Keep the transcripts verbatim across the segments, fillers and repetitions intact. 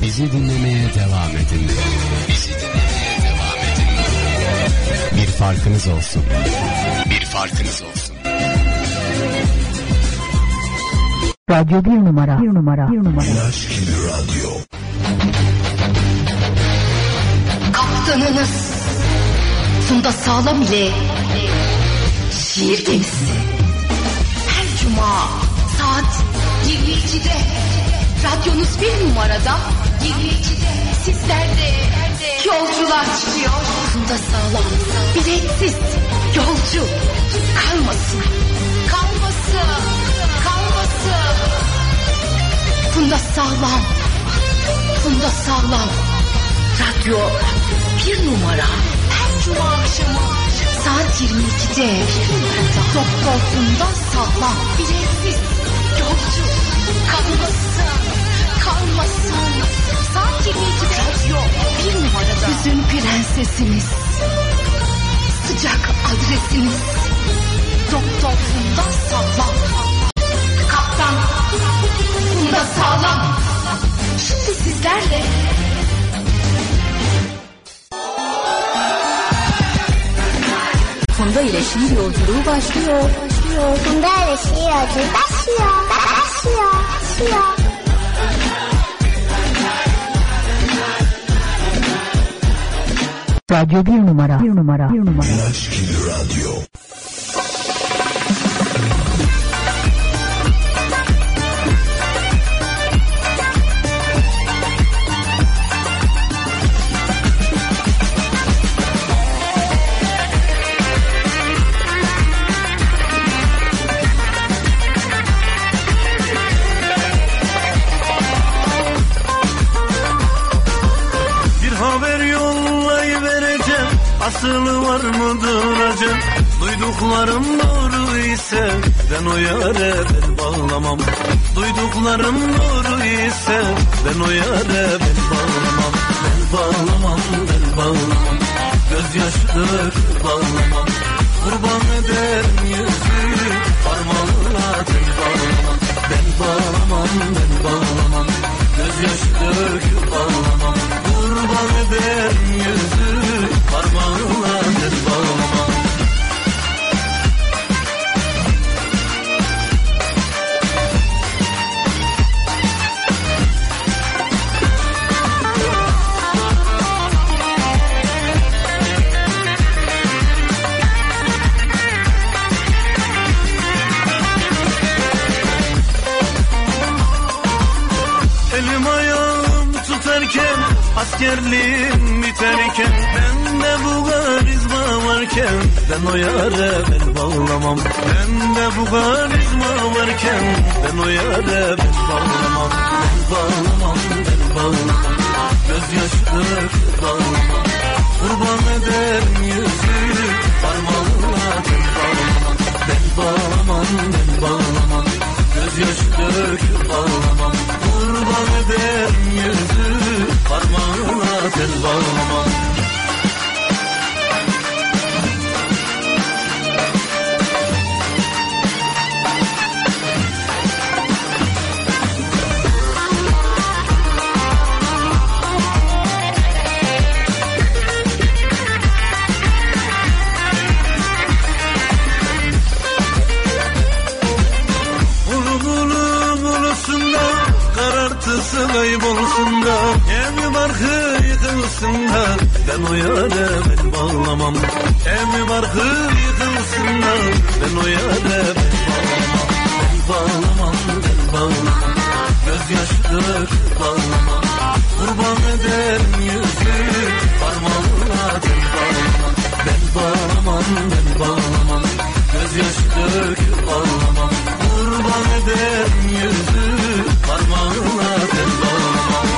Bizi dinlemeye devam edin. Bizi dinlemeye devam edin. Bir farkınız olsun. Bir farkınız olsun. Radyo bir numara. Bir numara. Bir numara. Laşkili Radyo. Kaptanınız Funda Sağlam ile Şiir Gemisi. Her cuma saat yirmi ikide radyonuz bir numarada, yirmi ikide sizlerde yolcular çıkıyor. Funda Sağlam biletsiz yolcu kalmasın, kalmasın, kalmasın. Funda Sağlam, Funda Sağlam. Radyo bir numara. Her cuma akşamı saat yirmi ikide Doktor Funda Sağlam biletsiz yolcu kalmasın, kalmasın. Saat yirmi ikide radyo bir numarada. Hüzün prensesiniz, sıcak adresiniz Doktor Funda Sağlam. Kaptan Funda Sağlam şimdi sizlerle. Funda ile şiir yolculuğu başlıyor. Başlıyor. Funda ile şiir yolculuğu başlıyor. Başlıyor. Başlıyor. Radyo bir numara. Bir numara. Bir numara. Laşkili Radyo. Asılı var mıdır acı? Duyduklarım doğru ise ben o yâre ben bağlamam. Duyduklarım doğru ise ben o yâre ben bağlamam. Ben bağlamam, ben bağlamam. Gözyaşıdır bağlamam. Kurban ederim yüzü parmağına ben bağlamam. Ben bağlamam, ben bağlamam. Gözyaşıdır bağlamam. Kurban ederim yüzü parmağına ben bağlamam. Elim ayağım tutarken, askerliğim biterken, bende bu karizma varken ben o yâre ben bağlamam. Bende bu karizma varken ben o yâre ben bağlamam. Ben bağlamam, ben bağlamam. Gözyaşıdır bağlamam. Kurban ederim yüzü parmağına ben bağlamam. Ben bağlamam, ben bağlamam. Gözyaşıdır bağlamam. Kurban ederim yüzü parmağına ben bağlamam. Karartısı kaybolsun da, ev barkı yıkılsın da, ben o yâre ben bağlamam. Ev barkı yıkılsın da, ben o yâre ben bağlamam. Ben bağlamam, ben bağlamam. Gözyaşıdır bağlamam. Kurban ederim yüzü parmağına ben bağlamam. Ben bağlamam, ben bağlamam. Gözyaşıdır bağlamam. Kurban ederim yüzü parmağına ben bağlamam.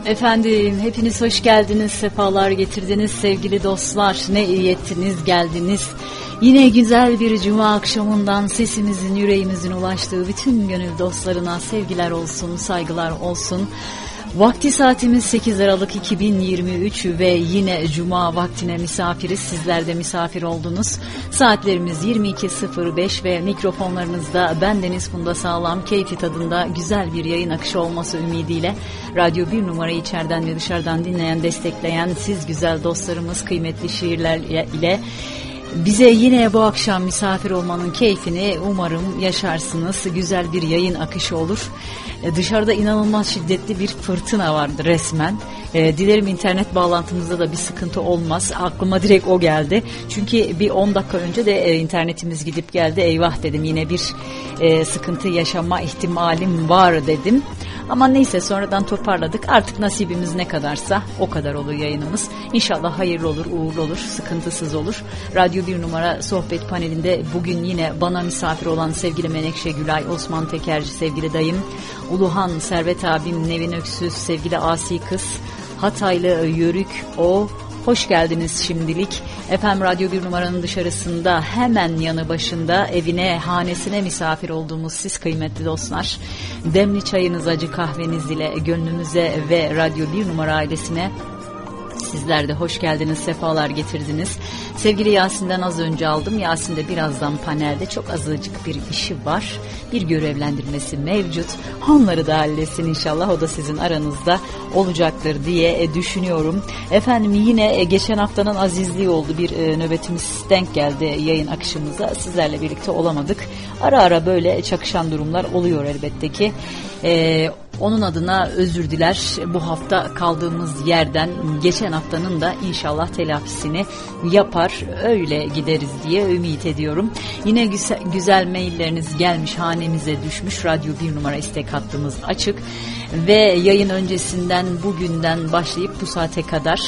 Efendim hepiniz hoş geldiniz, sefalar getirdiniz sevgili dostlar. Ne iyi ettiniz, geldiniz. Yine güzel bir cuma akşamından sesimizin, yüreğimizin ulaştığı bütün gönül dostlarına sevgiler olsun, saygılar olsun. Vakti saatimiz sekiz Aralık iki bin yirmi üç ve yine cuma vaktine misafiriz. Sizler de misafir oldunuz. Saatlerimiz yirmi iki sıfır beş ve mikrofonlarınızda bendeniz Funda Sağlam, keyfi tadında güzel bir yayın akışı olması ümidiyle Radyo bir numarayı içeriden ve dışarıdan dinleyen, destekleyen siz güzel dostlarımız, kıymetli şiirler ile bize yine bu akşam misafir olmanın keyfini umarım yaşarsınız. Güzel bir yayın akışı olur. Ee, dışarıda inanılmaz şiddetli bir fırtına vardı resmen. Ee, dilerim internet bağlantımızda da bir sıkıntı olmaz. Aklıma direkt o geldi. Çünkü bir on dakika önce de e, internetimiz gidip geldi. Eyvah dedim, yine bir e, sıkıntı yaşama ihtimalim var dedim. Ama neyse, sonradan toparladık. Artık nasibimiz ne kadarsa o kadar olur yayınımız. İnşallah hayırlı olur, uğurlu olur, sıkıntısız olur. Radyo bir numara sohbet panelinde bugün yine bana misafir olan sevgili Menekşe Gülay, Osman Tekerci, sevgili dayım, Uluhan Servet abim, Nevin Öksüz, sevgili Asi Kız, Hataylı Yörük o. Hoş geldiniz şimdilik. Efendim Radyo bir numaranın dışarısında hemen yanı başında evine, hanesine misafir olduğumuz siz kıymetli dostlar. Demli çayınız, acı kahveniz ile gönlümüze ve Radyo bir numara ailesine sizler de hoş geldiniz, sefalar getirdiniz. Sevgili Yasin'den az önce aldım. Yasin de birazdan panelde, çok azıcık bir işi var. Bir görevlendirmesi mevcut. Onları da halletsin inşallah. O da sizin aranızda olacaktır diye düşünüyorum. Efendim yine geçen haftanın azizliği oldu. Bir nöbetimiz denk geldi yayın akışımıza. Sizlerle birlikte olamadık. Ara ara böyle çakışan durumlar oluyor elbette ki. Eee Onun adına özür diler. Bu hafta kaldığımız yerden geçen haftanın da inşallah telafisini yapar, öyle gideriz diye ümit ediyorum. Yine güzel, güzel mailleriniz gelmiş, hanemize düşmüş. Radyo bir numara istek hattımız açık ve yayın öncesinden bugünden başlayıp bu saate kadar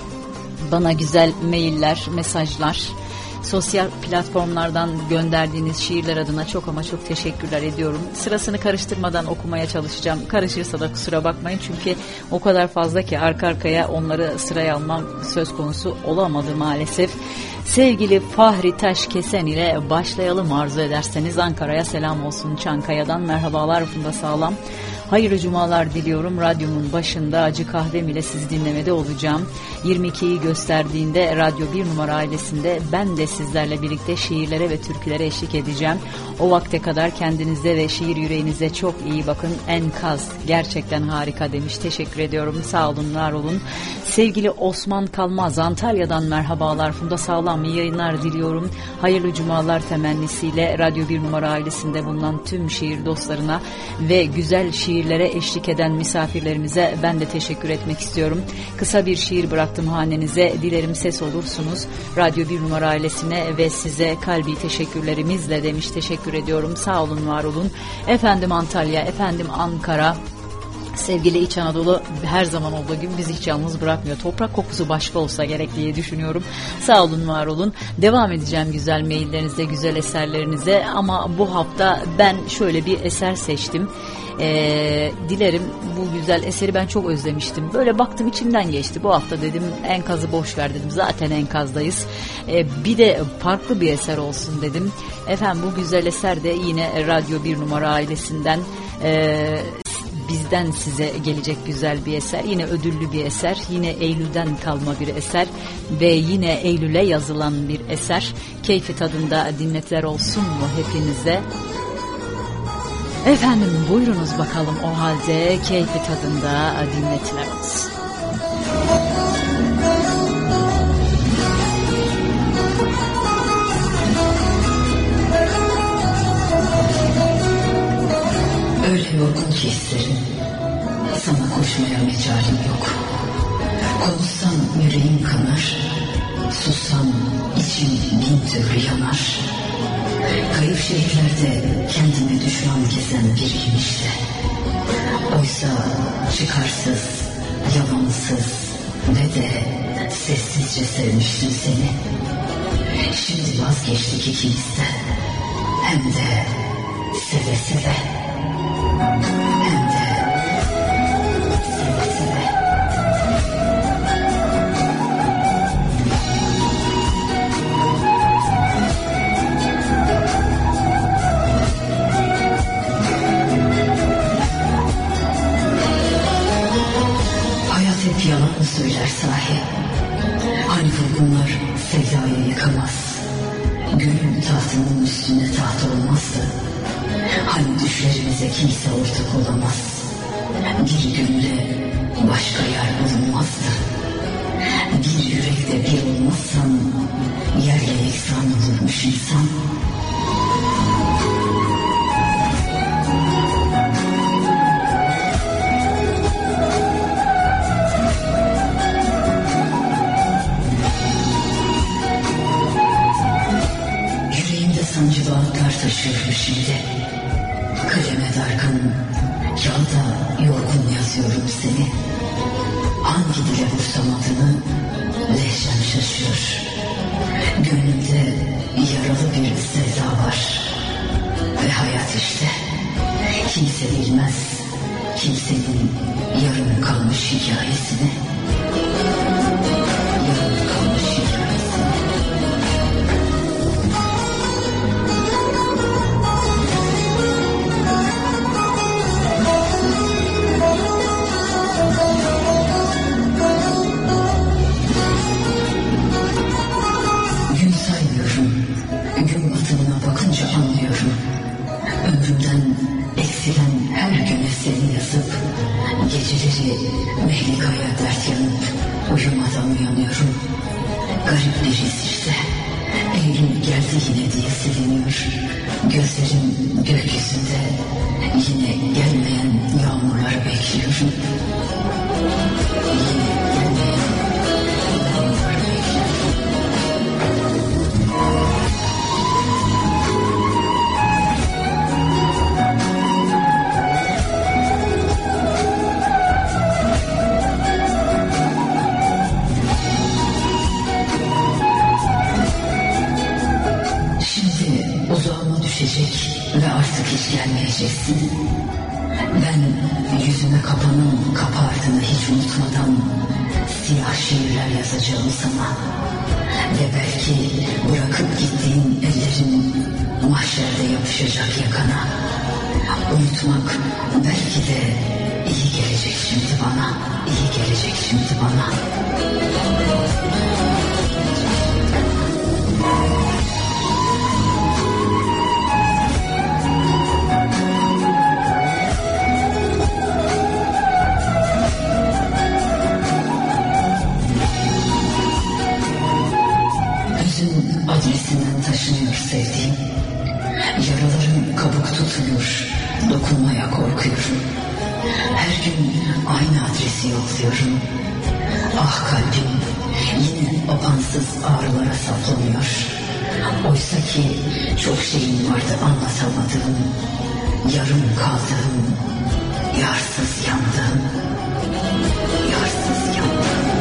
bana güzel mailler, mesajlar, sosyal platformlardan gönderdiğiniz şiirler adına çok ama çok teşekkürler ediyorum. Sırasını karıştırmadan okumaya çalışacağım. Karışırsa da kusura bakmayın, çünkü o kadar fazla ki arka arkaya onları sıraya almam söz konusu olamadı maalesef. Sevgili Fahri Taşkesen ile başlayalım arzu ederseniz. Ankara'ya selam olsun, Çankaya'dan merhabalar Funda Sağlam. Hayırlı cumalar diliyorum. Radyomun başında acı kahvem ile sizi dinlemede olacağım. yirmi ikiyi gösterdiğinde Radyo bir numara ailesinde ben de sizlerle birlikte şiirlere ve türkülere eşlik edeceğim. O vakte kadar kendinize ve şiir yüreğinize çok iyi bakın. Enkaz gerçekten harika demiş. Teşekkür ediyorum. Sağ olun, var olun. Sevgili Osman Kalmaz Antalya'dan merhabalar. Funda Sağlam, iyi yayınlar diliyorum. Hayırlı cumalar temennisiyle Radyo bir numara ailesinde bulunan tüm şiir dostlarına ve güzel şiirlere eşlik eden misafirlerimize ben de teşekkür etmek istiyorum. Kısa bir şiir bıraktım hanenize. Dilerim ses olursunuz. Radyo bir numara ailesine ve size kalbi teşekkürlerimizle demiş. Teşekkür ediyorum. Sağ olun, var olun. Efendim Antalya, efendim Ankara, sevgili İç Anadolu her zaman olduğu gibi bizi hiç yalnız bırakmıyor. Toprak kokusu başka olsa gerek diye düşünüyorum. Sağ olun, var olun. Devam edeceğim güzel maillerinize, güzel eserlerinize, ama bu hafta ben şöyle bir eser seçtim. Ee, dilerim bu güzel eseri ben çok özlemiştim. Böyle baktım, içimden geçti. Bu hafta dedim enkazı boş ver dedim. Zaten enkazdayız. Ee, bir de farklı bir eser olsun dedim. Efendim bu güzel eser de yine Radyo bir numara ailesinden e, bizden size gelecek güzel bir eser. Yine ödüllü bir eser. Yine Eylül'den kalma bir eser. Ve yine Eylül'e yazılan bir eser. Keyfi tadında dinletler olsun mu hepinize? Efendim buyurunuz bakalım, o halde keyfi tadında dinletler olsun. Öyle yorgun ki hislerim, sana koşmaya mecalim yok. Konuşsam yüreğim kanar, sussam içim bin türlü yanar. Kayıp şehirlerde kendime düşman gezen biriyim işte. Oysa çıkarsız, yalansız ve de sessizce sevmiştim seni. Şimdi vazgeçtik ikimizden, hem de seve seve. Hem de seve seve. Hayat hep yalan mı söyler sahi? Hani vurgunlar sevdayı yıkamaz, gönül tahtının üstünde taht olmazdı. Hani düşlerimize kimse ortak olamaz, bir gönüle başka yer bulunmazdı. Bir yürekte bir olmazsan, yerle yeksan olurmuş insan. Yüreğimde sancılı ağıtlar taşıyorum şimdi. Kaleme dargın, kağıda yorgun yazıyorum seni. Hangi dile vursam adını, lehçem şaşıyor. Gönlümde yaralı bir sevda var. Ve hayat işte, kimse bilmez kimsenin yarım kalmış hikayesini. Yarım kalmış hikayesini. Gün saymıyorum, gün batımına bakınca anlıyorum. Ömrümden eksilen her güne seni yazıp, geceleri Mehlika'ya dert yanıp uyumadan uyanıyorum. Garip bir his işte, Eylül geldi yine diye seviniyor. Gözlerim gökyüzünde, yine gelmeyen yağmurları bekliyorum. Yine gelmeyen yağmurları bekliyorum. Uzağıma düşecek ve artık hiç gelmeyeceksin. Ben yüzüme kapanan kapı ardını hiç unutmadan siyah şiirler yazacağım sana. Ve belki bırakıp gittiğin ellerin mahşerde yapışacak yakana. Unutmak belki de iyi gelecek şimdi bana, iyi gelecek şimdi bana. Adresinden taşınıyor sevdiğim. Yaralarım kabuk tutuyor, dokunmaya korkuyorum. Her gün aynı adresi yolluyorum. Ah kalbim yine apansız ağrılara saplanıyor. Oysa ki çok şeyim vardı anlatamadığım. Yarım kaldığım, yarsız yandığım. Yarsız yandığım.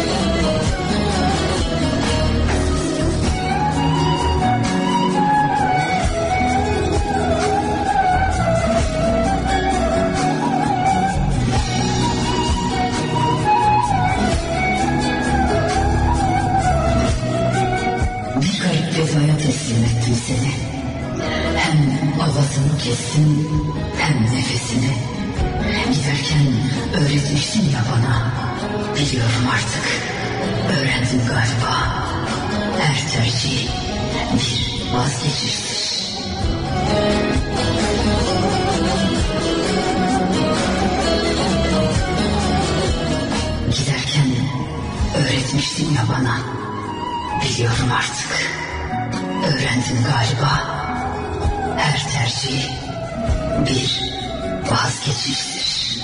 Fezaya teslim ettim seni. Hem avazını kestim, hem nefesini. Giderken öğretmiştin ya bana. Biliyorum artık, öğrendim galiba. Her tercih bir vazgeçiştir. Giderken öğretmiştin ya bana. Biliyorum artık. Öğrendim galiba. Her tercih bir vazgeçiştir.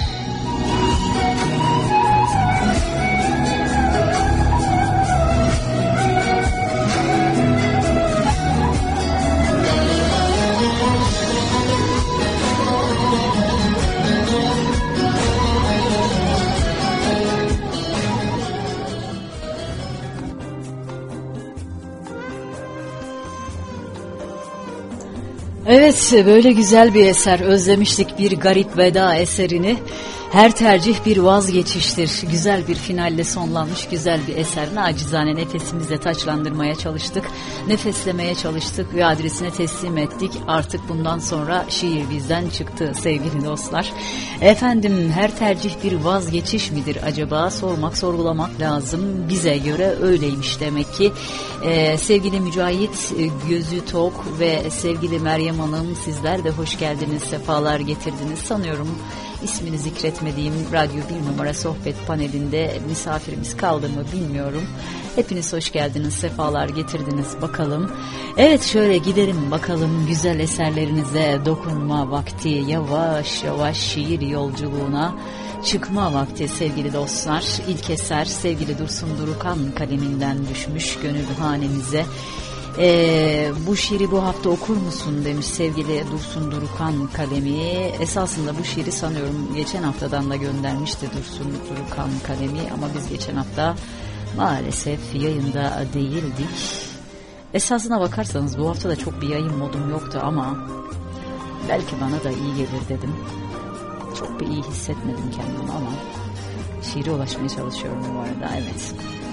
Evet, böyle güzel bir eser, özlemiştik bir garip veda eserini. Her tercih bir vazgeçiştir. Güzel bir finalle sonlanmış güzel bir eser. Nacizane nefesimizle taçlandırmaya çalıştık. Nefeslemeye çalıştık ve adresine teslim ettik. Artık bundan sonra şiir bizden çıktı sevgili dostlar. Efendim, her tercih bir vazgeçiş midir acaba? Sormak, sorgulamak lazım. Bize göre öyleymiş demek ki. Ee, sevgili Mücahit Gözü Tok ve sevgili Meryem Hanım, sizler de hoş geldiniz, sefalar getirdiniz. Sanıyorum ismini zikretmediğim Radyo bir numara sohbet panelinde misafirimiz kaldı mı bilmiyorum. Hepiniz hoş geldiniz, sefalar getirdiniz bakalım. Evet, şöyle gidelim bakalım güzel eserlerinize dokunma vakti, yavaş yavaş şiir yolculuğuna çıkma vakti sevgili dostlar. İlk eser sevgili Dursun Durukan kaleminden düşmüş gönül hanemize. Ee, bu şiiri bu hafta okur musun demiş sevgili Dursun Durukan kalemi. Esasında bu şiiri sanıyorum geçen haftadan da göndermişti Dursun Durukan kalemi, ama biz geçen hafta maalesef yayında değildik. Esasına bakarsanız bu hafta da çok bir yayın modum yoktu, ama belki bana da iyi gelir dedim. Çok bir iyi hissetmedim kendimi, ama şiire ulaşmaya çalışıyorum bu arada. Evet,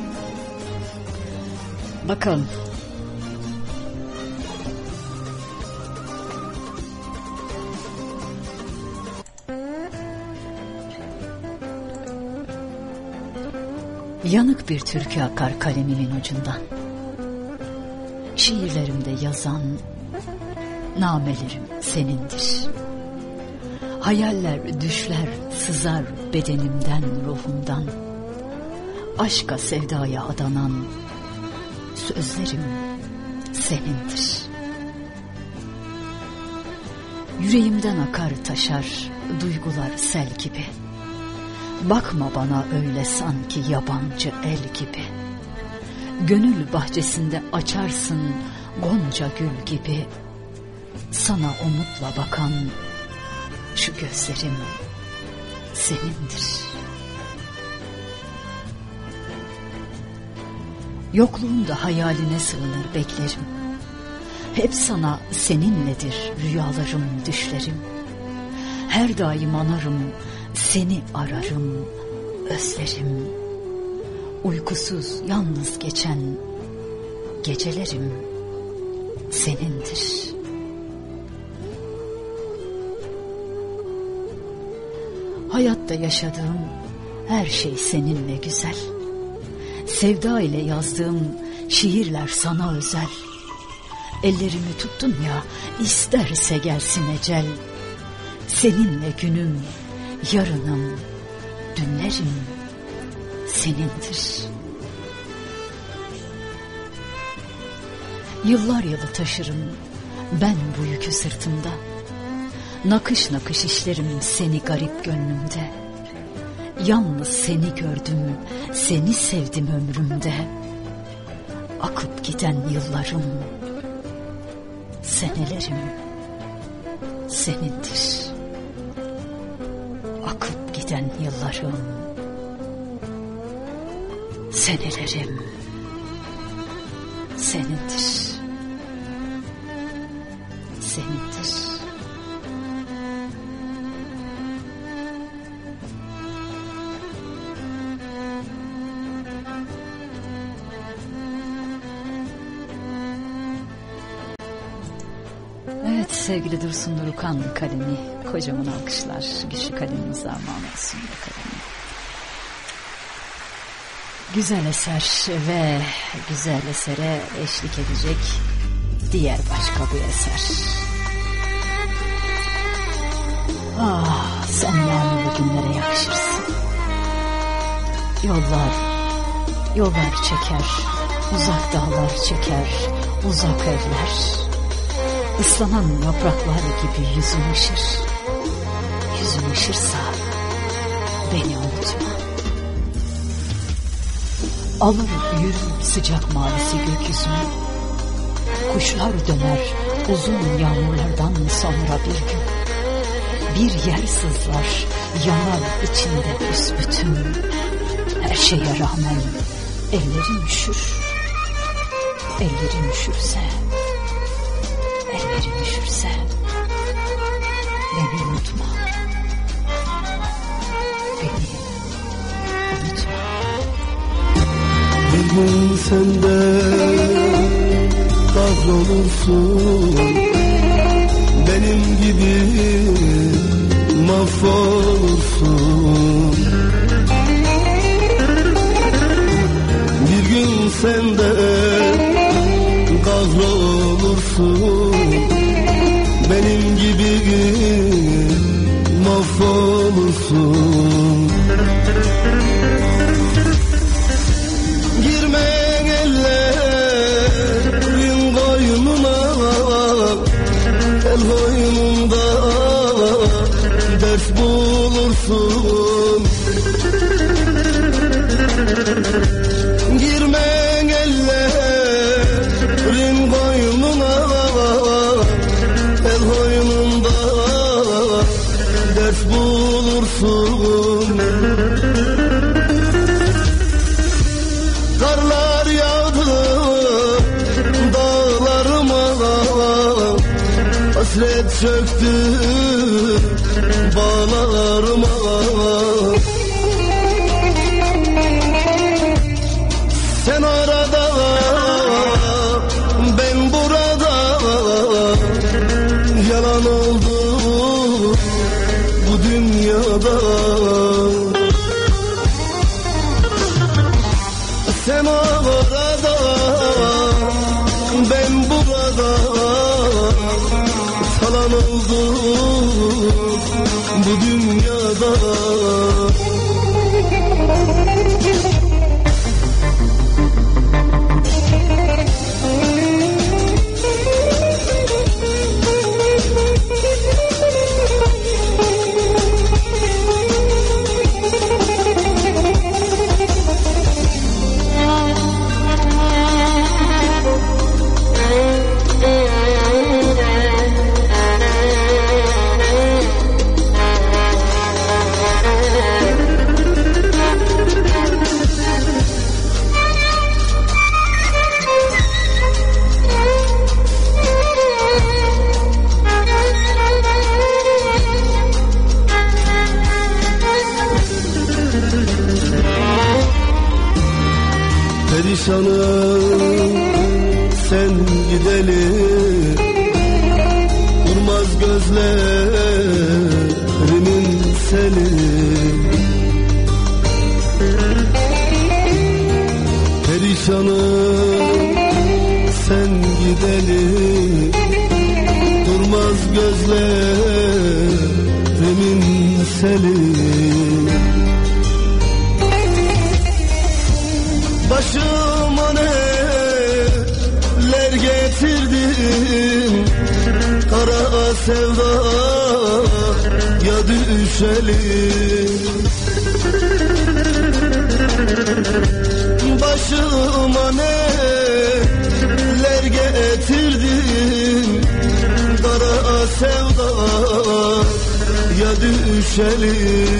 bakalım. Yanık bir türkü akar kalemimin ucundan. Şiirlerimde yazan namelerim senindir. Hayaller, düşler sızar bedenimden, ruhumdan. Aşka, sevdaya adanan sözlerim senindir. Yüreğimden akar taşar duygular sel gibi. Bakma bana öyle sanki yabancı el gibi. Gönül bahçesinde açarsın gonca gül gibi. Sana umutla bakan şu gözlerim senindir. Yokluğumda hayaline sığınır beklerim. Hep sana seninledir rüyalarım, düşlerim. Her daim anarım, seni ararım, özlerim. Uykusuz yalnız geçen gecelerim senindir. Hayatta yaşadığım her şey seninle güzel. Sevda ile yazdığım şiirler sana özel. Ellerimi tuttun ya, isterse gelsin ecel. Seninle günüm, yarınım, dünlerim senindir. Yıllar yılı taşırım ben bu yükü sırtımda. Nakış nakış işlerim seni garip gönlümde. Yalnız seni gördüm, seni sevdim ömrümde. Akıp giden yıllarım, senelerim senindir. Akıp giden yıllarım, senelerim senindir. Senindir. Evet sevgili Dursun Durukan kalemi, kocaman alkışlar, güçlü kalemimize armağan olsun bu kalemi. Güzel eser ve güzel esere eşlik edecek diğer başka bir eser. Ah, sen yağmurlu günlere yakışırsın. Yollar, yollar çeker, uzak dağlar çeker, uzak evler. Islanan yapraklar gibi yüzün ışır. Yüzün ışırsa beni unutma. Alır yürür sıcak mavisi gökyüzünü. Kuşlar döner uzun yağmurlardan sonra bir gün. Bir yer sızlar, yanar içinde büsbütün. Her şeye rağmen ellerim üşür. Ellerim üşürse, ellerim üşürse beni unutma. gün sen de kahrolursun, benim gibi mahvolursun. Bir gün sen de kahrolursun, benim gibi mahvolursun. Girme ellerin koynuna, el koynunda ders bulursun. Girme ellerin koynuna, el koynunda ders bulursun. Karlar yağdı dağlarıma, hasret çöktü bağlarıma. Sen orada, ben burada, yalan oldu bu dünyada. Sen orada, ben burada, yalan oldu bu dünyada. Perişanım sen gideli, durmaz gözlerimin seli. Perişanım sen gideli, durmaz gözlerimin seli. Başıma neler getirdim, kara sevda ya düşeli. Başıma neler getirdim, kara sevda ya düşeli.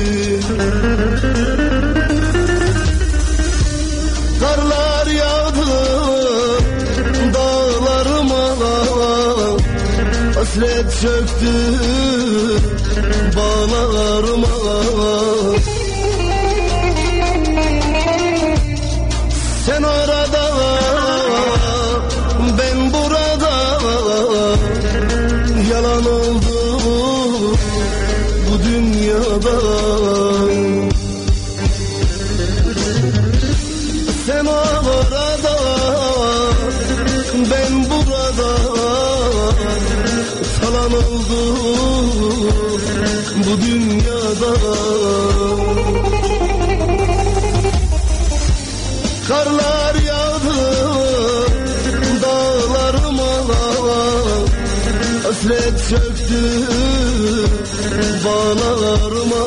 Karlar yağdı dağlarıma, hasret çöktü bağlarıma. Sen orada, ben burada, yalan oldu bu dünyada. Sen orada, ben burada, yalan oldu bu dünyada. Karlar yağdı dağlarıma, hasret çöktü bağlarıma.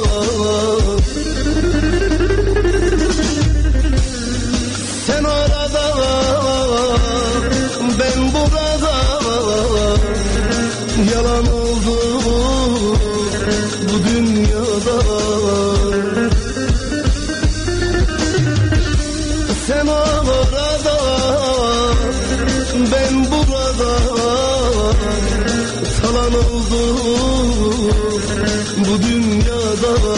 Sen orada, ben burada, yalan oldu bu dünyada. Sen orada, ben burada, yalan oldu bu dünyada.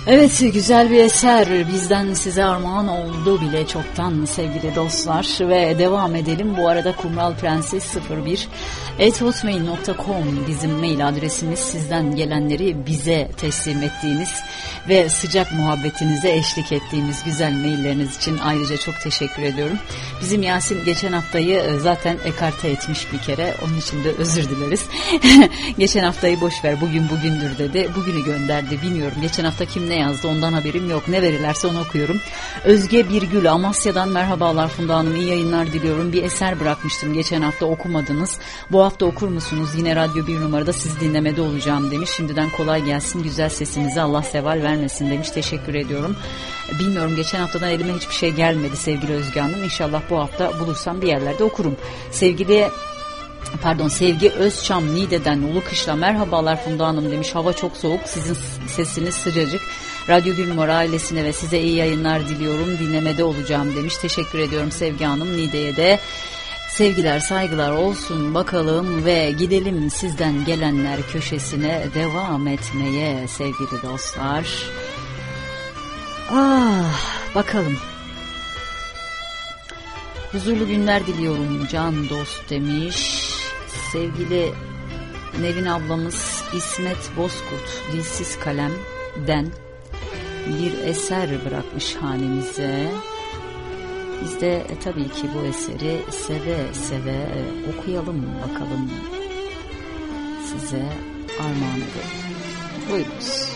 Evet, güzel bir eser bizden size armağan oldu bile çoktan sevgili dostlar ve devam edelim. Bu arada Kumral Prenses sıfır bir et hotmail nokta com bizim mail adresimiz. Sizden gelenleri bize teslim ettiğiniz ve sıcak muhabbetinize eşlik ettiğimiz güzel mailleriniz için ayrıca çok teşekkür ediyorum. Bizim Yasin geçen haftayı zaten ekarte etmiş bir kere, onun için de özür dileriz. Geçen haftayı boş ver, bugün bugündür dedi, bugünü gönderdi. Bilmiyorum geçen hafta kim ne yazdı, ondan haberim yok. Ne verirlerse onu okuyorum. Özge Birgül Amasya'dan merhabalar Funda Hanım, iyi yayınlar diliyorum. Bir eser bırakmıştım geçen hafta, okumadınız. Bu hafta okur musunuz? Yine Radyo bir numarada sizi dinlemede olacağım demiş. Şimdiden kolay gelsin, güzel sesinize Allah seval vermesin demiş. Teşekkür ediyorum. Bilmiyorum, geçen haftadan elime hiçbir şey gelmedi sevgili Özge Hanım. İnşallah bu hafta bulursam bir yerlerde okurum. Sevgili Pardon Sevgi Özçam Niğde'den Ulukışla merhabalar Funda Hanım demiş. Hava çok soğuk, sizin sesiniz sıcacık. Radyo bir numara ailesine ve size iyi yayınlar diliyorum. Dinlemede olacağım demiş. Teşekkür ediyorum Sevgi Hanım. Niğde'ye de sevgiler saygılar olsun bakalım ve gidelim sizden gelenler köşesine devam etmeye sevgili dostlar. Ah bakalım. Huzurlu günler diliyorum can dost demiş. Sevgili Nevin ablamız İsmet Bozkurt Dilsiz Kalem'den bir eser bırakmış hanemize. Biz de e, tabii ki bu eseri seve seve e, okuyalım bakalım. Size armağan edelim. Buyurunuz.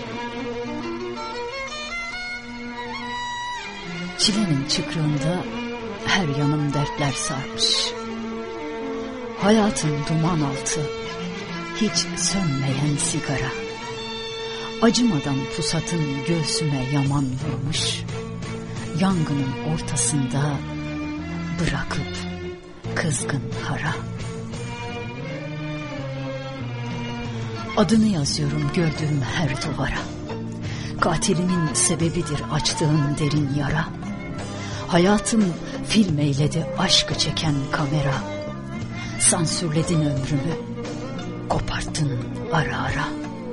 Çilenin çıkrığında her yanım dertler sarmış. Hayatın duman altı, hiç sönmeyen sigara. Acımadan pusatın göğsüme yaman vurmuş. Yangının ortasında bırakıp kızgın hara. Adını yazıyorum gördüğüm her duvara. Katilimin sebebidir açtığın derin yara. Hayatım film eyledi aşkı çeken kamera. Sansürledin ömrümü, koparttın ara ara.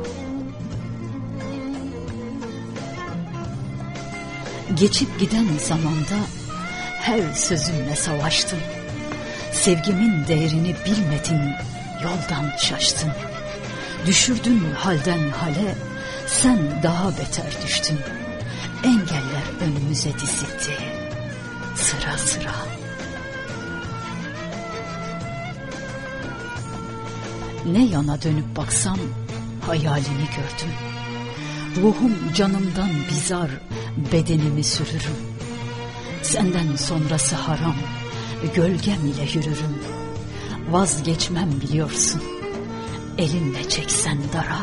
Geçip giden zamanda her sözümle savaştın. Sevgimin değerini bilmedin, yoldan şaştın. Düşürdün halden hale, sen daha beter düştün. Engeller önümüze dizildi, sıra sıra. Ne yana dönüp baksam hayalini gördüm. Ruhum canımdan bizar, bedenimi sürürüm. Senden sonrası haram, gölgem ile yürürüm. Vazgeçmem biliyorsun, elinle çeksen dara.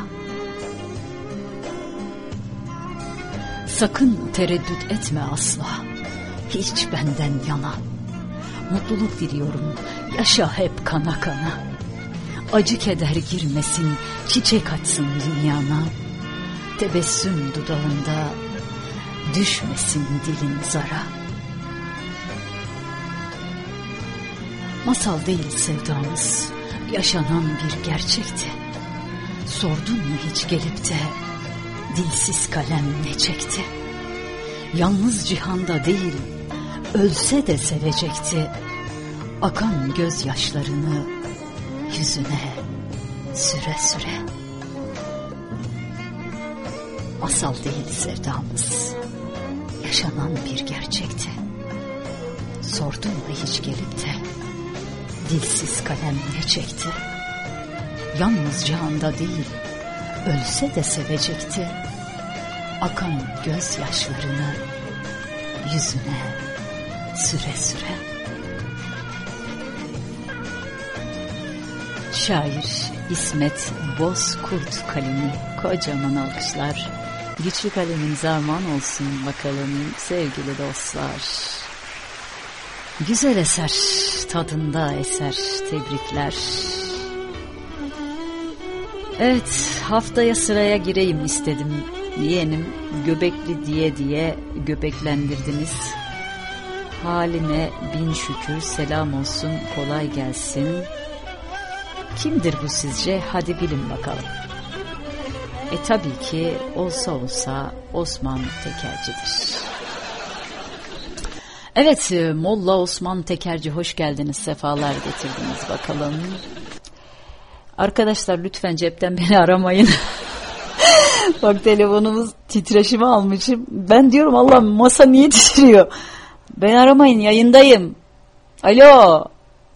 Sakın tereddüt etme asla, hiç benden yana. Mutluluk diliyorum, yaşa hep kana kana. Acı keder girmesin, çiçek açsın dünyana. Tebessüm dudağında, düşmesin dilin zara. Masal değil sevdamız, yaşanan bir gerçekti. Sordun mu hiç gelip de, dilsiz kalem ne çekti? Yalnız cihanda değil, ölse de sevecekti. Akan gözyaşlarını yüzüne süre süre. Masal değil sevdamız, yaşanan bir gerçekti. Sordun mu hiç gelip de, dilsiz kalem ne çekti? Yalnız cihanda değil, ölse de sevecekti. Akan gözyaşlarını yüzüne süre süre. Şair İsmet Bozkurt kalemi, kocaman alkışlar. Güçlü kaleminize armağan olsun bakalım sevgili dostlar. Güzel eser, tadında eser, tebrikler. Evet, haftaya sıraya gireyim istedim. Yeğenim göbekli diye diye göbeklendirdiniz. Haline bin şükür, selam olsun, kolay gelsin. Kimdir bu sizce? Hadi bilin bakalım. E tabii ki olsa olsa Osman Tekerci'dir. Evet, Molla Osman Tekerci, hoş geldiniz, sefalar getirdiniz bakalım. Arkadaşlar lütfen cepten beni aramayın. Bak telefonumuz titreşimi almışım. Ben diyorum Allah'ım masa niye titriyor? Beni aramayın, yayındayım. Alo.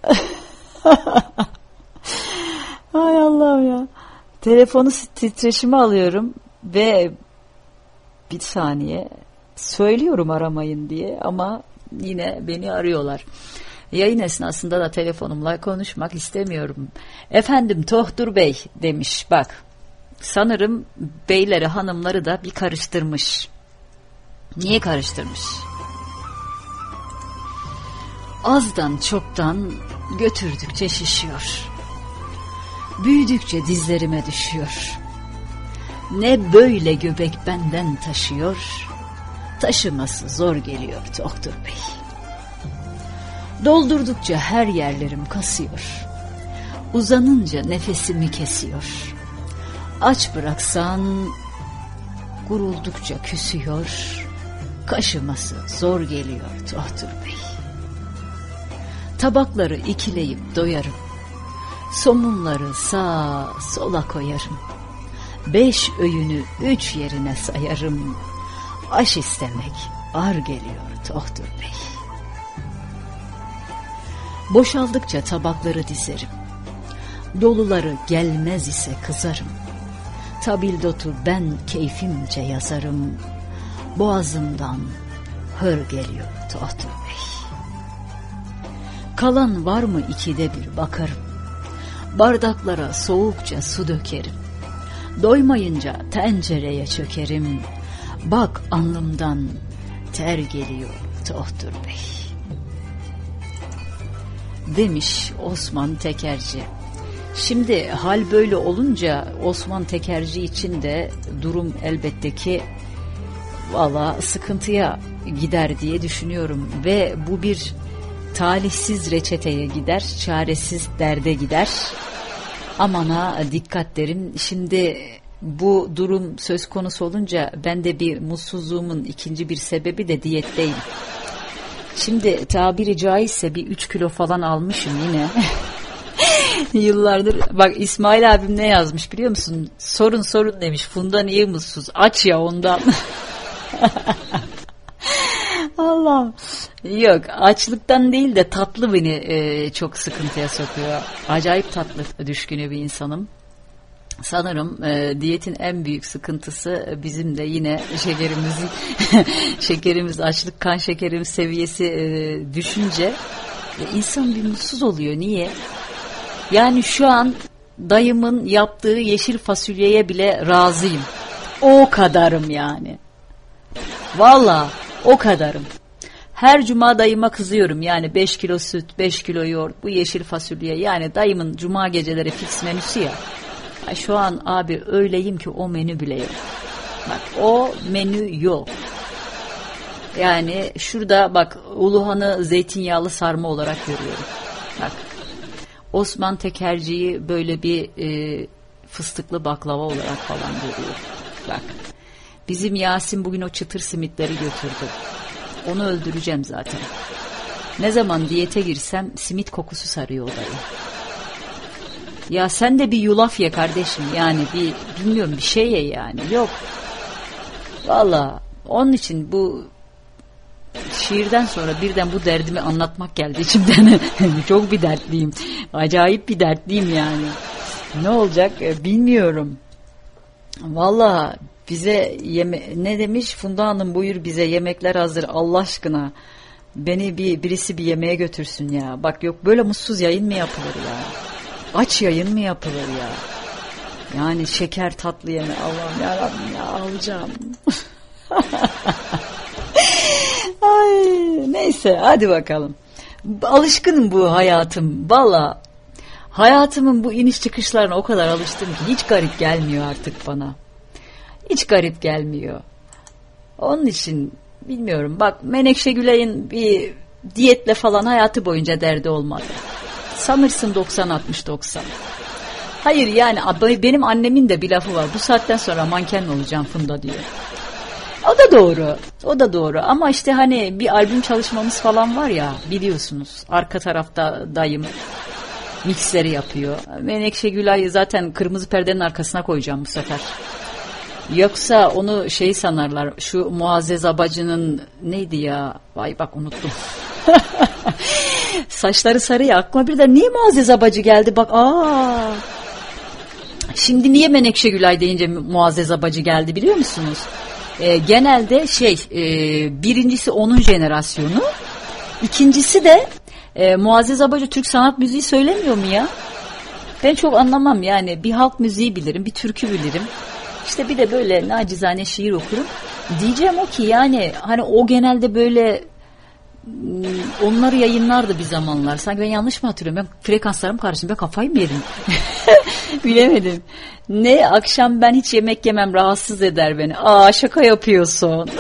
Hay Allah'ım ya. Telefonu titreşimi alıyorum ve bir saniye söylüyorum aramayın diye ama yine beni arıyorlar. Yayın esnasında da telefonumla konuşmak istemiyorum. Efendim Tohtur Bey demiş, bak sanırım beyleri hanımları da bir karıştırmış. Niye karıştırmış? Azdan çoktan götürdükçe şişiyor. Büyüdükçe dizlerime düşüyor. Ne böyle göbek benden taşıyor, taşıması zor geliyor Tohtur Bey. Doldurdukça her yerlerim kasıyor. Uzanınca nefesimi kesiyor. Aç bıraksan guruldukça küsüyor. Kaşıması zor geliyor Tohtur Bey. Tabakları ikileyip doyarım. Somunları sağa sola koyarım. Beş öğünü üç yerine sayarım. Aş istemek ar geliyor Tohtur Bey. Boşaldıkça tabakları dizerim. Doluları gelmez ise kızarım. Tabildotu ben keyfimce yazarım. Boğazımdan hır geliyor Tohtur Bey. Kalan var mı ikide bir bakarım. Bardaklara soğukça su dökerim. Doymayınca tencereye çökerim. Bak alnımdan ter geliyor Tohtur Bey. Demiş Osman Tekerci. Şimdi hal böyle olunca Osman Tekerci için de durum elbette ki valla sıkıntıya gider diye düşünüyorum. Ve bu bir talihsiz reçeteye gider, çaresiz derde gider. Amana dikkat derim. Şimdi bu durum söz konusu olunca ben de bir mutsuzluğumun ikinci bir sebebi de diyetteyim. Şimdi tabiri caizse bir üç kilo falan almışım yine. Yıllardır. Bak İsmail abim ne yazmış biliyor musun? Sorun sorun demiş. Funda niye mutsuz? Aç ya ondan. Allah'ım. Yok, açlıktan değil de tatlı beni e, çok sıkıntıya sokuyor. Acayip tatlı düşkünü bir insanım. Sanırım e, diyetin en büyük sıkıntısı bizim de yine şekerimizin şekerimiz, açlık, kan şekerimiz seviyesi e, düşünce e, insan bir mutsuz oluyor. Niye? Yani şu an dayımın yaptığı yeşil fasulyeye bile razıyım. O kadarım yani. Vallahi o kadarım. Her cuma dayıma kızıyorum. Yani beş kilo süt, beş kilo yoğurt, bu yeşil fasulye. Yani dayımın cuma geceleri fix menüsü ya. ya. Şu an abi öyleyim ki o menü bile yok. Bak o menü yok. Yani şurada bak Uluhan'ı zeytinyağlı sarma olarak görüyorum. Bak Osman Tekerci'yi böyle bir e, fıstıklı baklava olarak falan görüyorum. Bak bizim Yasin bugün o çıtır simitleri götürdü. Onu öldüreceğim zaten. Ne zaman diyete girsem simit kokusu sarıyor odayı. Ya sen de bir yulaf ye kardeşim. Yani bir bilmiyorum bir şey ye yani. Yok. Vallahi onun için bu şiirden sonra birden bu derdimi anlatmak geldi içimden. Çok bir dertliyim. Acayip bir dertliyim yani. Ne olacak bilmiyorum. Vallahi bize yeme ne demiş Funda Hanım, buyur bize yemekler hazır Allah aşkına. Beni bir birisi bir yemeğe götürsün ya. Bak yok böyle mutsuz yayın mı yapılır ya? Aç yayın mı yapılır ya? Yani şeker tatlı yeme. Allah'ım ya Rabbim ya alacağım. Ay, neyse hadi bakalım. Alışkınım bu hayatım. Valla hayatımın bu iniş çıkışlarına o kadar alıştım ki hiç garip gelmiyor artık bana. Hiç garip gelmiyor. Onun için bilmiyorum. Bak Menekşe Gülay'ın bir diyetle falan hayatı boyunca derdi olmadı. Sanırsın doksan altmış doksan. Hayır yani benim annemin de bir lafı var. Bu saatten sonra manken mi olacağım Funda diyor. O da doğru. O da doğru. Ama işte hani bir albüm çalışmamız falan var ya, biliyorsunuz. Arka tarafta dayım mixleri yapıyor. Menekşe Gülay zaten kırmızı perdenin arkasına koyacağım bu sefer. Yoksa onu şey sanarlar. Şu Muazzez Abacı'nın neydi ya? Vay bak unuttum. Saçları sarı ya. Aklıma birden niye Muazzez Abacı geldi? Bak aa. Şimdi niye Menekşe Gülay deyince Muazzez Abacı geldi biliyor musunuz? Ee, genelde şey e, birincisi onun jenerasyonu. İkincisi de e, Muazzez Abacı Türk sanat müziği söylemiyor mu ya? Ben çok anlamam yani. Bir halk müziği bilirim, bir türkü bilirim. İşte bir de böyle nacizane şiir okurum. Diyeceğim o ki yani hani o genelde böyle onları yayınlardı bir zamanlar. Sanki ben yanlış mı hatırlıyorum? Ben frekanslarım karşısında kafayı mı yedim? Bilemedim. Ne akşam ben hiç yemek yemem rahatsız eder beni. Aa şaka yapıyorsun.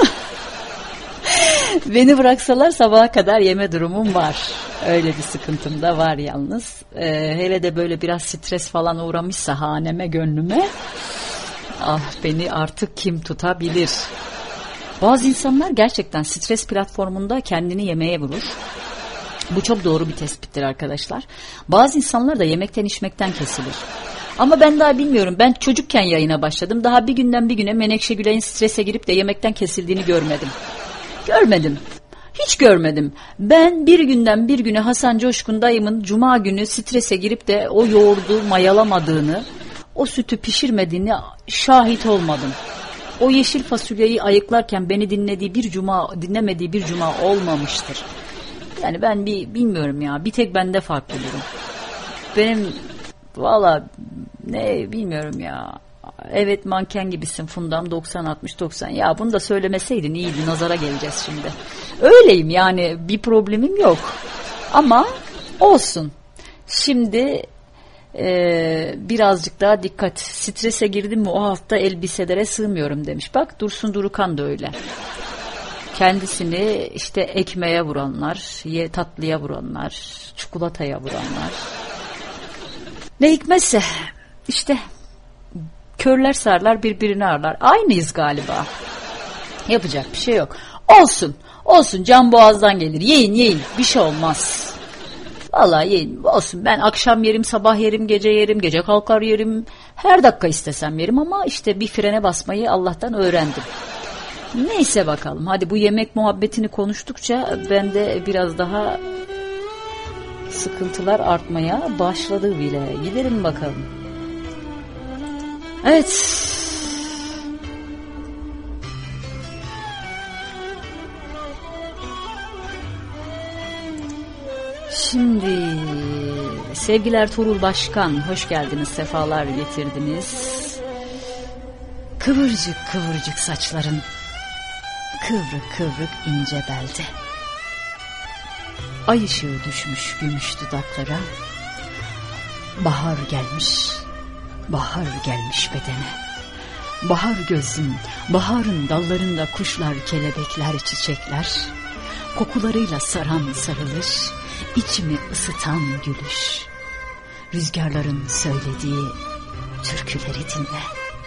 Beni bıraksalar sabaha kadar yeme durumum var. Öyle bir sıkıntım da var yalnız. Ee, hele de böyle biraz stres falan uğramışsa haneme gönlüme. Ah beni artık kim tutabilir? Bazı insanlar gerçekten stres platformunda kendini yemeğe vurur. Bu çok doğru bir tespittir arkadaşlar. Bazı insanlar da yemekten içmekten kesilir. Ama ben daha bilmiyorum. Ben çocukken yayına başladım. Daha bir günden bir güne Menekşe Gülay'ın strese girip de yemekten kesildiğini görmedim. Görmedim. Hiç görmedim. Ben bir günden bir güne Hasan Coşkun dayımın cuma günü strese girip de o yoğurdu mayalamadığını, o sütü pişirmediğini şahit olmadım. O yeşil fasulyeyi ayıklarken beni dinlediği bir cuma, dinlemediği bir cuma olmamıştır. Yani ben bir bilmiyorum ya. Bir tek bende farklı durum. Benim valla ne bilmiyorum ya. Evet manken gibisin Fundam doksan altmış doksan. Ya bunu da söylemeseydin iyiydi. Nazara geleceğiz şimdi. Öyleyim yani bir problemim yok. Ama olsun. Şimdi Ee, birazcık daha dikkat. Strese girdim mi o hafta elbiselere sığmıyorum demiş. Bak Dursun Durukan da öyle. Kendisini işte ekmeğe vuranlar, ye, tatlıya vuranlar, çikolataya vuranlar. Ne hikmetse işte körler sarlar birbirini arlar. Aynıyız galiba. Yapacak bir şey yok. Olsun. Olsun can boğazdan gelir. Yiyin yiyin. Bir şey olmaz. Vallahi yiyin. Olsun. Ben akşam yerim, sabah yerim, gece yerim, gece kalkar yerim. Her dakika istesem yerim ama işte bir frene basmayı Allah'tan öğrendim. Neyse bakalım. Hadi bu yemek muhabbetini konuştukça bende biraz daha sıkıntılar artmaya başladı bile. Gidelim bakalım. Evet. Şimdi sevgiler Tuğrul Başkan, hoş geldiniz, sefalar getirdiniz. Kıvırcık kıvırcık saçların, kıvrık kıvrık ince belde. Ay ışığı düşmüş gümüş dudaklara. Bahar gelmiş, bahar gelmiş bedene. Bahar gözün, baharın dallarında kuşlar, kelebekler, çiçekler. Kokularıyla saran sarılış, içimi ısıtan gülüş. Rüzgarların söylediği türküleri dinle.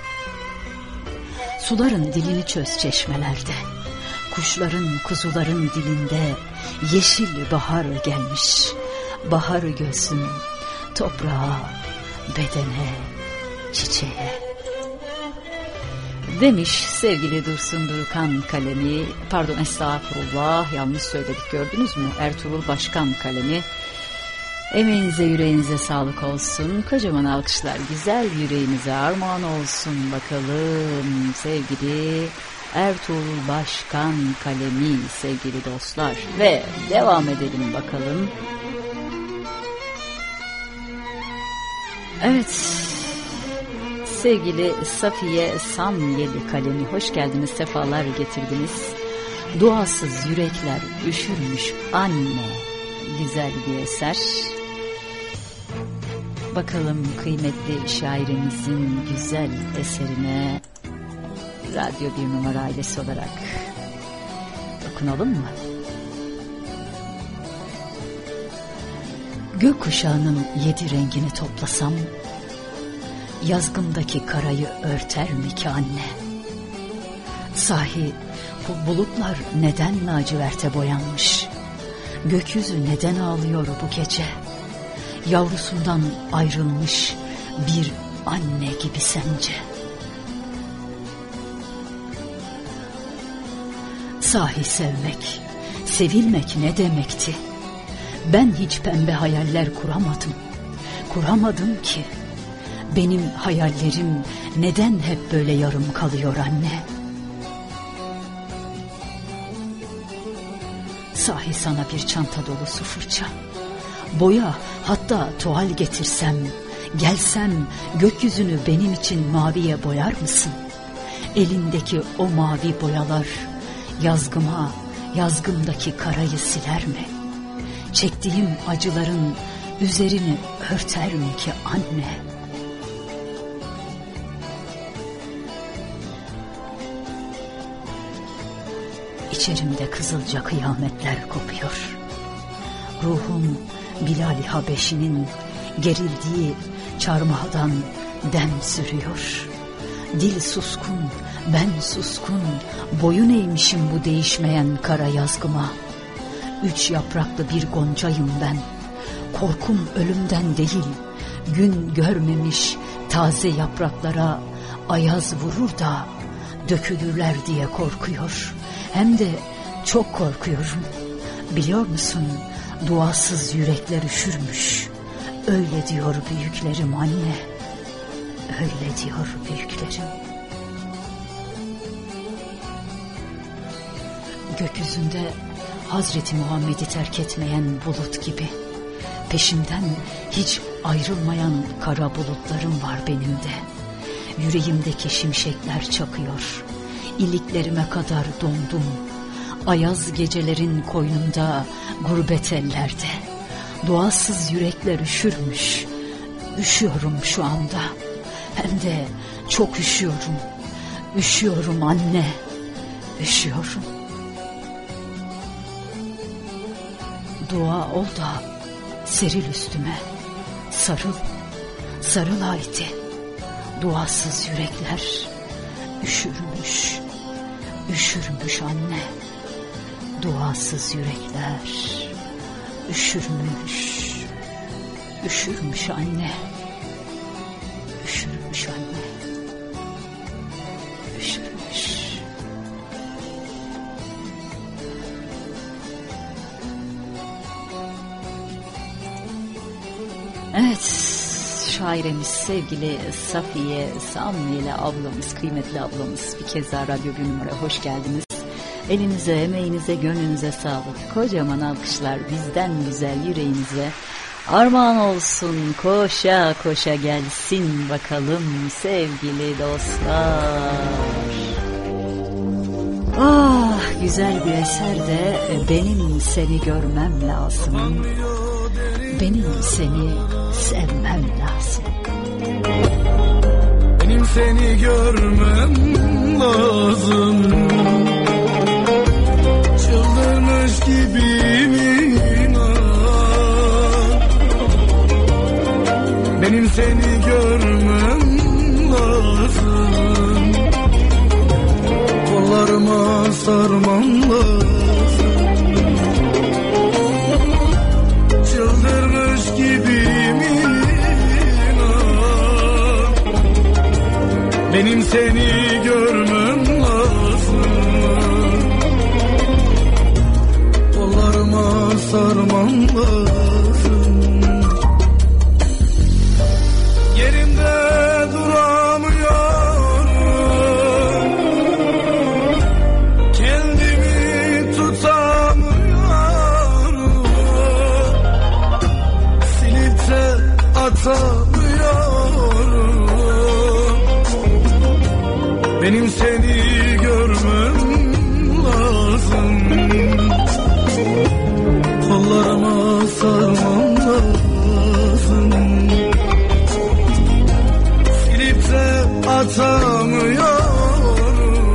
Suların dilini çöz çeşmelerde. Kuşların, kuzuların dilinde yeşil bahar gelmiş. Bahar gözüm toprağa, bedene, çiçeğe. Demiş sevgili Dursun Durukan kalemi, pardon estağfurullah yanlış söyledik gördünüz mü? Ertuğrul Başkan kalemi. Emeğinize yüreğinize sağlık olsun. Kocaman alkışlar güzel yüreğinize armağan olsun bakalım sevgili Ertuğrul Başkan kalemi sevgili dostlar. Ve devam edelim bakalım. Evet. Sevgili Safiye Samyeli kalemi, hoş geldiniz, sefalar getirdiniz. Duasız yürekler üşürmüş anne, güzel bir eser. Bakalım kıymetli şairimizin güzel eserine Radyo Bir Numara ailesi olarak dokunalım mı? Gökkuşağının yedi rengini toplasam, yazgımdaki karayı örter mi ki anne? Sahi bu bulutlar neden laciverte boyanmış? Gökyüzü neden ağlıyor bu gece? Yavrusundan ayrılmış bir anne gibi sence? Sahi sevmek, sevilmek ne demekti? Ben hiç pembe hayaller kuramadım. Kuramadım ki. Benim hayallerim neden hep böyle yarım kalıyor anne? Sahi sana bir çanta dolusu fırça, boya, hatta tuval getirsem, gelsem gökyüzünü benim için maviye boyar mısın? Elindeki o mavi boyalar yazgıma, yazgımdaki karayı siler mi? Çektiğim acıların üzerini örter mi ki anne? İçerimde kızılca kıyametler kopuyor. Ruhum Bilal-i Habeşi'nin gerildiği çarmıhadan dem sürüyor. Dil suskun, ben suskun, boyun eğmişim bu değişmeyen kara yazgıma. Üç yapraklı bir goncayım ben. Korkum ölümden değil, gün görmemiş taze yapraklara ayaz vurur da dökülürler diye korkuyor. Hem de çok korkuyorum. Biliyor musun, duasız yürekler üşürmüş. Öyle diyor büyüklerim anne. Öyle diyor büyüklerim. Gökyüzünde Hazreti Muhammed'i terk etmeyen bulut gibi, peşimden hiç ayrılmayan kara bulutlarım var benim de. Yüreğimdeki şimşekler çakıyor. İliklerime kadar dondum. Ayaz gecelerin koynunda, gurbet ellerde. Duasız yürekler üşürmüş. Üşüyorum şu anda. Hem de çok üşüyorum. Üşüyorum anne. Üşüyorum. Dua ol da seril üstüme. Sarıl. Sarıl haydi. Duasız yürekler üşürmüş. Üşürmüş anne. Duasız yürekler üşürmüş. Üşürmüş anne. Üşürmüş anne. Üşürmüş. Evet, şairemiz sevgili Safiye Samyeli ablamız, kıymetli ablamız, bir kez daha Radyo Bir Numara hoş geldiniz. Elinize, emeğinize, gönlünüze sağlık. Kocaman alkışlar bizden güzel yüreğinize armağan olsun. Koşa koşa gelsin bakalım sevgili dostlar. Ah, güzel bir eser de benim seni görmem lazım. Benim seni sevmem lazım. Benim seni görmem lazım. Çıldırmış gibiyim inan. Benim seni görmem lazım. Kollarıma sarmam lazım. Çıldırmış gibiyim inan. Benim seni görmem lazım. Kollarıma sarmam lazım. Yerimde duramıyorum. Kendimi tutamıyorum. Silip de atamıyorum. Benim seni görmem lazım. Kollarıma sarmam lazım. Silip de atamıyorum.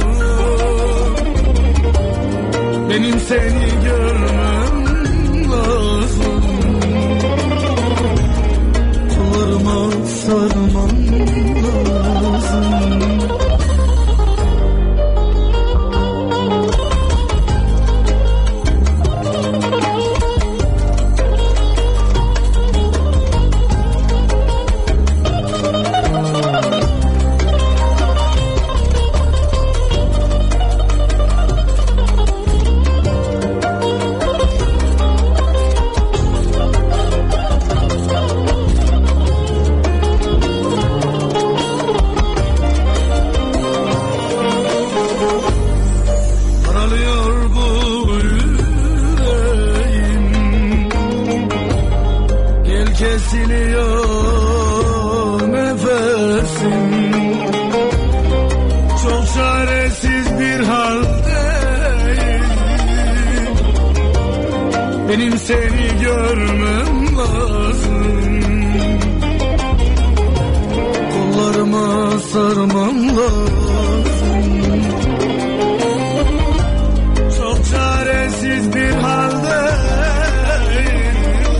Benim seni görmem lazım. Kollarıma sarmam lazım. kesiliyor nefesim. Çok çaresiz bir haldeyim. Benim seni görmem lazım. Kollarıma sarmam lazım. Çok çaresiz bir haldeyim.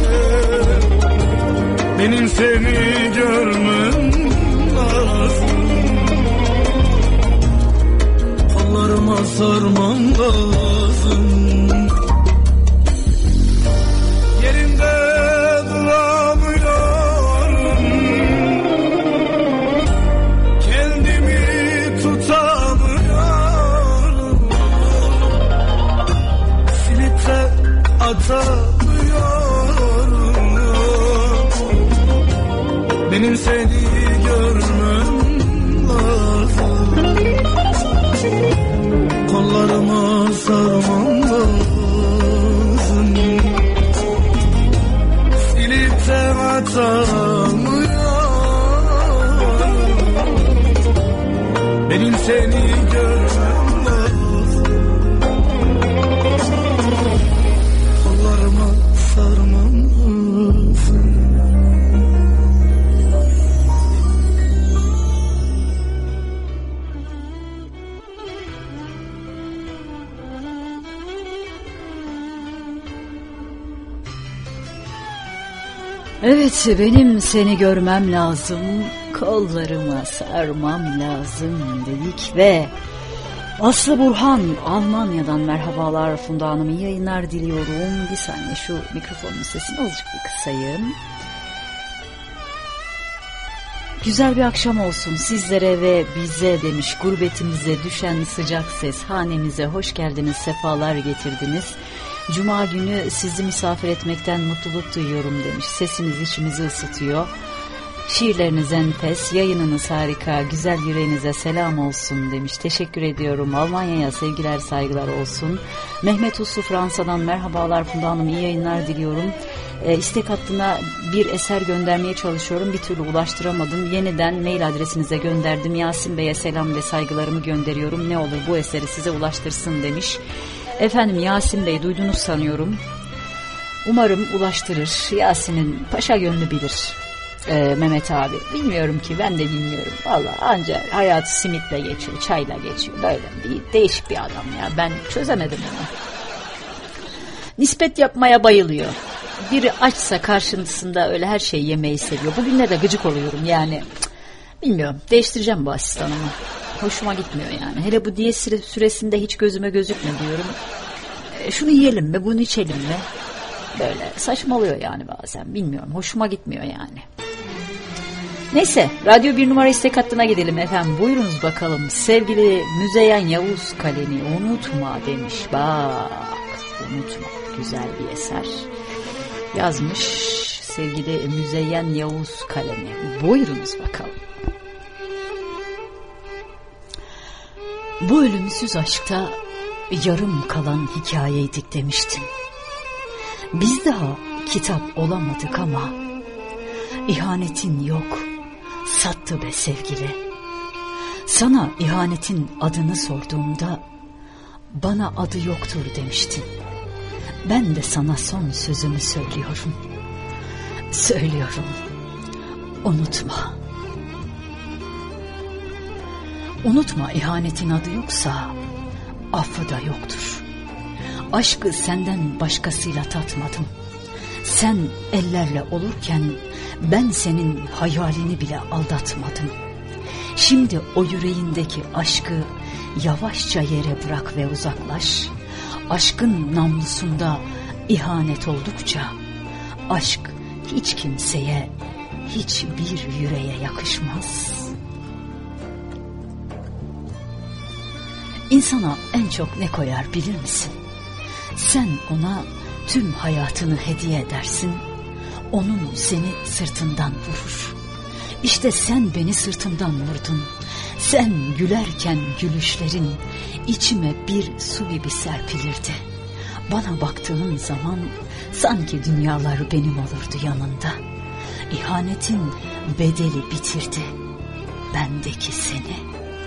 Benim seni görmem lazım. Kollarıma sarmam lazım. Yerimde duramıyorum. Kendimi tutamıyorum. Silip de atamıyorum. Benim seni görmem lazım. Kollarıma sarmam lazım. Silip de atamıyorum. Benim seni görmem lazım. Kollarıma sarmam lazım. Evet, benim seni görmem lazım, kollarıma sarmam lazım dedik ve Aslı Burhan Almanya'dan merhabalar. Funda Hanım, iyi yayınlar diliyorum. Bir saniye şu mikrofonun sesini azıcık bir kısayım. Güzel bir akşam olsun sizlere ve bize demiş. Gurbetimize düşen sıcak ses, hanemize hoş geldiniz, sefalar getirdiniz. Cuma günü sizi misafir etmekten mutluluk duyuyorum demiş. Sesiniz içimizi ısıtıyor. Şiirleriniz enfes, yayınınız harika, güzel yüreğinize selam olsun demiş. Teşekkür ediyorum. Almanya'ya sevgiler saygılar olsun. Mehmet Uslu Fransa'dan merhabalar Funda Hanım, iyi yayınlar diliyorum. E, istek hattına bir eser göndermeye çalışıyorum, bir türlü ulaştıramadım. Yeniden mail adresinize gönderdim. Yasin Bey'e selam ve saygılarımı gönderiyorum. Ne olur bu eseri size ulaştırsın demiş. Efendim Yasin Bey, duydunuz sanıyorum. Umarım ulaştırır. Yasin'in paşa gönlü bilir. Ee, Mehmet abi. Bilmiyorum ki, ben de bilmiyorum. Vallahi anca hayatı simitle geçiyor, çayla geçiyor. Böyle bir değişik bir adam ya. Ben çözemedim onu. Nispet yapmaya bayılıyor. Biri açsa karşısında öyle her şeyi yemeyi seviyor. Bugünlerde gıcık oluyorum yani. Bilmiyorum. Değiştireceğim bu asistanımı. Hoşuma gitmiyor yani. Hele bu diyet süresinde hiç gözüme gözükme diyorum. E, şunu yiyelim mi, bunu içelim mi? Böyle saçmalıyor yani bazen. Bilmiyorum. Hoşuma gitmiyor yani. Neyse. Radyo bir numara istek hattına gidelim efendim. Buyurunuz bakalım. Sevgili Müzeyyen Yavuz Kalemi unutma demiş. Bak. Unutma. Güzel bir eser. Yazmış sevgili Müzeyyen Yavuz Kalemi. Buyurunuz bakalım. Bu ölümsüz aşkta yarım kalan hikayeydik demiştin. Biz daha kitap olamadık ama ihanetin yok, sattı be sevgili. Sana ihanetin adını sorduğumda bana adı yoktur demiştin. Ben de sana son sözümü söylüyorum. Söylüyorum, unutma. Unutma, ihanetin adı yoksa affı da yoktur. Aşkı senden başkasıyla tatmadım. Sen ellerle olurken ben senin hayalini bile aldatmadım. Şimdi o yüreğindeki aşkı yavaşça yere bırak ve uzaklaş. Aşkın namlusunda ihanet oldukça aşk hiç kimseye, hiçbir yüreğe yakışmaz. İnsana en çok ne koyar bilir misin? Sen ona tüm hayatını hediye edersin, onun seni sırtından vurur. İşte sen beni sırtımdan vurdun. Sen gülerken gülüşlerin içime bir su gibi serpilirdi. Bana baktığın zaman sanki dünyalar benim olurdu yanında. İhanetin bedeli bitirdi bendeki seni.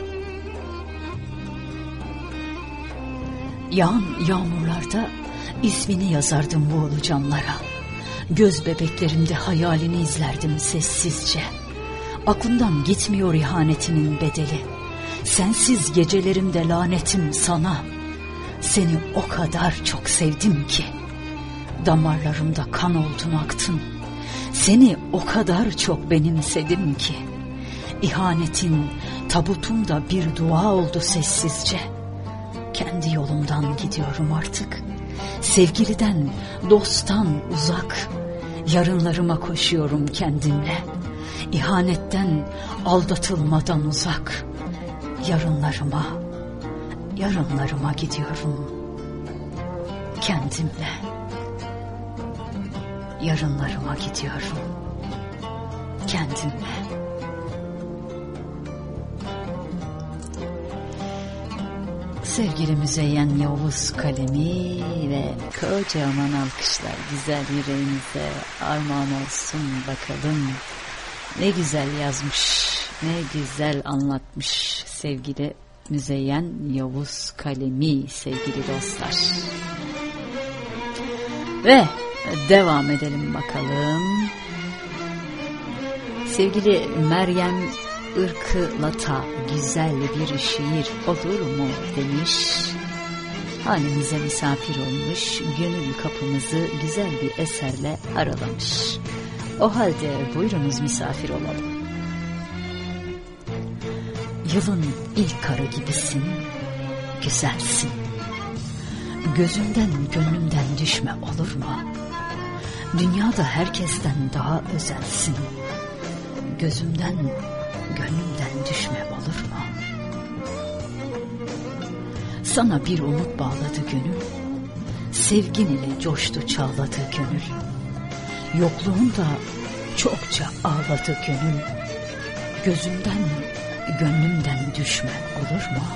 Yağan yağmurlarda ismini yazardım buğulu camlara. Göz bebeklerimde hayalini izlerdim sessizce. Aklımdan gitmiyor ihanetinin bedeli. Sensiz gecelerimde lanetim sana. Seni o kadar çok sevdim ki damarlarımda kan oldun aktın. Seni o kadar çok benimsedim ki İhanetin tabutumda bir dua oldu sessizce. Kendi yolumdan gidiyorum artık. Sevgiliden, dosttan uzak. Yarınlarıma koşuyorum kendimle. İhanetten, aldatılmadan uzak. Yarınlarıma, yarınlarıma gidiyorum kendimle. Yarınlarıma gidiyorum kendimle. Sevgili Müzeyyen Yavuz kalemi ve kocaman alkışlar güzel yüreğinize armağan olsun bakalım. Ne güzel yazmış, ne güzel anlatmış sevgili Müzeyyen Yavuz kalemi sevgili dostlar. Ve devam edelim bakalım. Sevgili Meryem Irkılata güzel bir şiir olur mu demiş. Hanemize misafir olmuş, gönül kapımızı güzel bir eserle aralamış. O halde buyurunuz misafir olalım. Yılın ilk karı gibisin, güzelsin. Gözümden gönlümden düşme olur mu? Dünyada herkesten daha özelsin. Gözümden gönlümden düşme olur mu? Sana bir umut bağladı gönül, sevgin ile coştu çağladı gönül. Yokluğunda çokça ağladı gönül. Gözümden gönlümden düşme olur mu?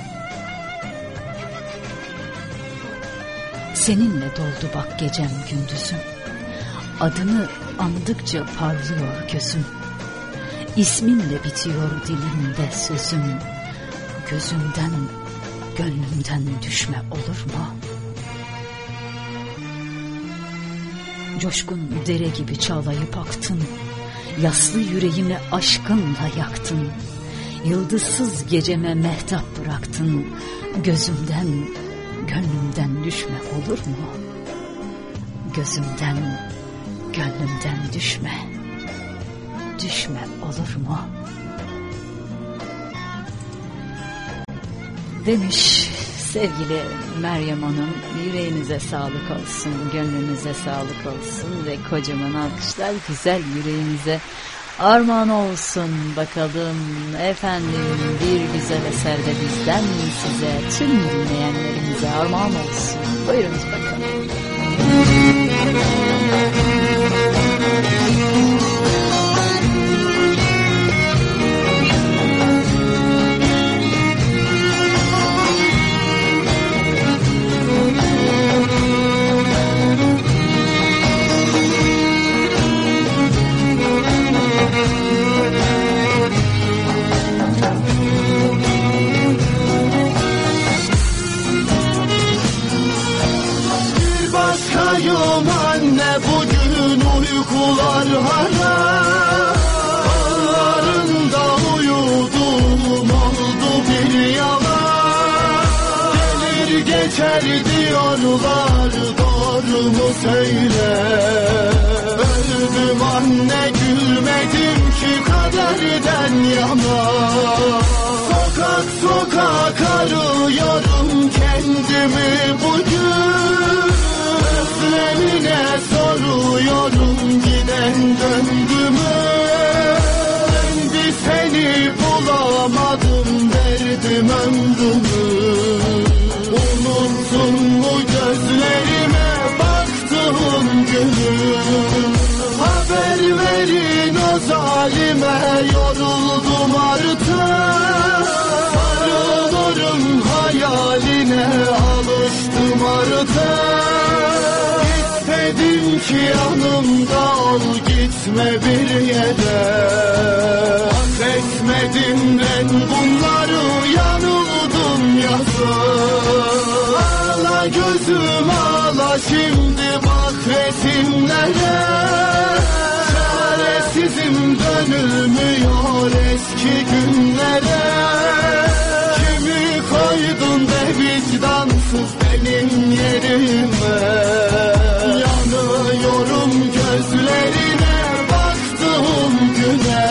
Seninle doldu bak gecem gündüzüm. Adını andıkça parlıyor gözüm. İsminle bitiyor dilimde sözüm. Gözümden, gönlümden düşme olur mu? Coşkun dere gibi çağlayıp aktın. Yaslı yüreğimi aşkınla yaktın. Yıldızsız geceme mehtap bıraktın. Gözümden, gönlümden düşme olur mu? Gözümden, gönlümden düşme. Düşme olur mu? Demiş sevgili Meryem Hanım, yüreğinize sağlık olsun, gönlünüze sağlık olsun ve kocaman alkışlar güzel yüreğinize armağan olsun bakalım. Efendim bir güzel eser de bizden size, tüm dinleyenlerimize armağan olsun. Buyurunuz bakalım. Başkayım anne bugün uykular haram. Ağlarında uyudum oldu bir yalan. Gelir geçer diyorlar doğru mu söyle. Öldüm anne gülmedim ki kaderden yana. Sokak sokak arıyorum kendimi bugün. Özlemine soruyorum giden döndü mü? Ben bir seni bulamadım verdim ömrümü. Unuttun mu gözlerime baktığım günü? Haber verin o zalime yoruldum artık. Sarılırım hayaline alıştım artık. İstedim ki yanımda ol, gitme bir yere. Affetmedim ben bunları, yanıldım yazık. Ağla gözüm ağla şimdi, bak resimlere. Çaresizim dönülmüyor eski günlere. Kimi koydun be vicdansız benim yerime. Yanıyorum gözlerine baktığım güne.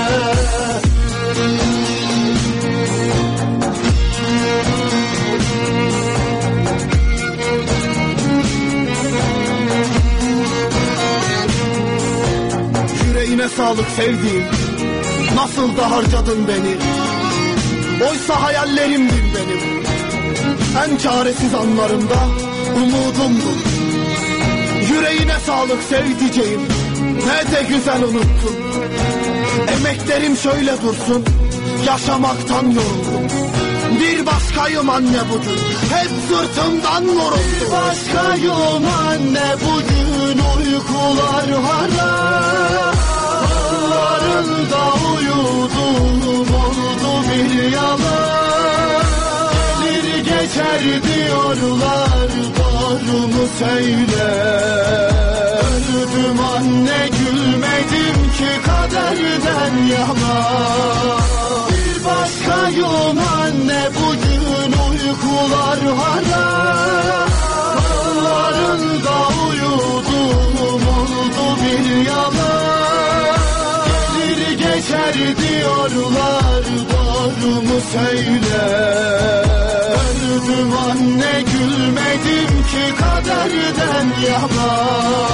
Yüreğine sağlık sevdiğim, nasıl da harcadın beni. Oysa hayallerimdin benim. En çaresiz anlarımda umudumdun. Yüreğine sağlık sevdiceğim, ne de güzel unuttun. Emeklerim şöyle dursun, yaşamaktan yoruldum. Bir başkayım anne bugün, hep sırtımdan vuruldum. Bir başkayım anne bugün, uykular haram. Kollarında uyudum, oldu bir yalan. Gelir geçer diyorlar, doğru mu söyle. Öldüm anne, gülmedim ki kaderden yana. Bir başkayım anne bugün, uykular haram. Kollarında uyudum, oldu bir yalan. Gelir geçer diyorlar, doğru mu söyle. Öldüm anne, gülmedim ki kaderden yana.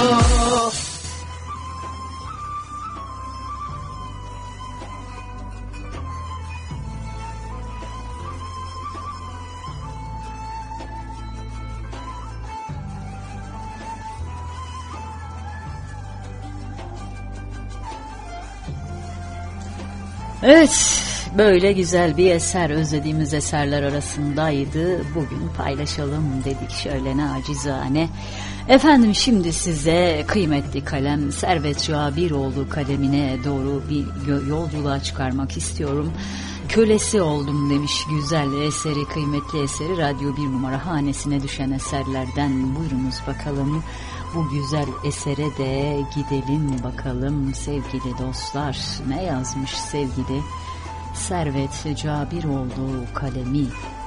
Evet, böyle güzel bir eser özlediğimiz eserler arasındaydı. Bugün paylaşalım dedik şöyle nacizane. Efendim şimdi size kıymetli kalem Servet Cabiroğlu kalemine doğru bir yolculuğa çıkarmak istiyorum. Kölesi oldum demiş güzel eseri, kıymetli eseri radyo bir numara hanesine düşen eserlerden. Buyurunuz bakalım. Bu güzel esere de gidelim bakalım sevgili dostlar. Ne yazmış sevgili Servet Cabiroğlu kalemi?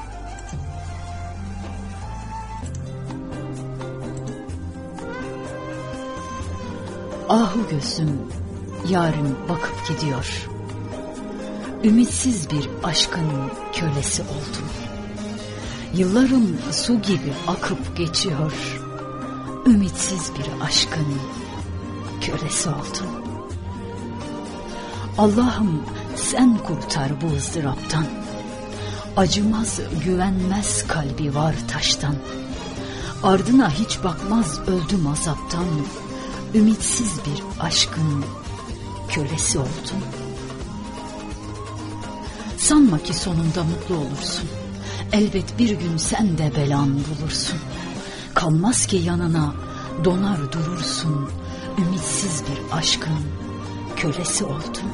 Ahu gözüm yarın bakıp gidiyor. Ümitsiz bir aşkın kölesi oldum. Yıllarım su gibi akıp geçiyor. Ümitsiz bir aşkın kölesi oldum. Allah'ım sen kurtar bu ızdıraptan. Acımaz güvenmez kalbi var taştan. Ardına hiç bakmaz öldüm azaptan. Ümitsiz bir aşkın kölesi oldum. Sanma ki sonunda mutlu olursun. Elbet bir gün sen de belanı bulursun. Kalmaz ki yanına donar durursun. Ümitsiz bir aşkın kölesi oldum.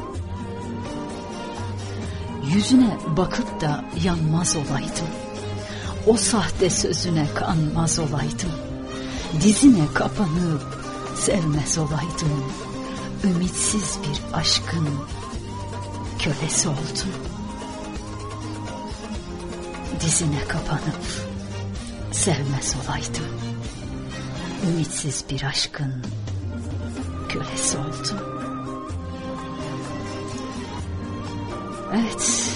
Yüzüne bakıp da yanmaz olaydım. O sahte sözüne kanmaz olaydım. Dizine kapanıp sevmez olaydım. Ümitsiz bir aşkın kölesi oldum. Dizine kapanıp sevmez olaydım. Ümitsiz bir aşkın kölesi oldum. Evet.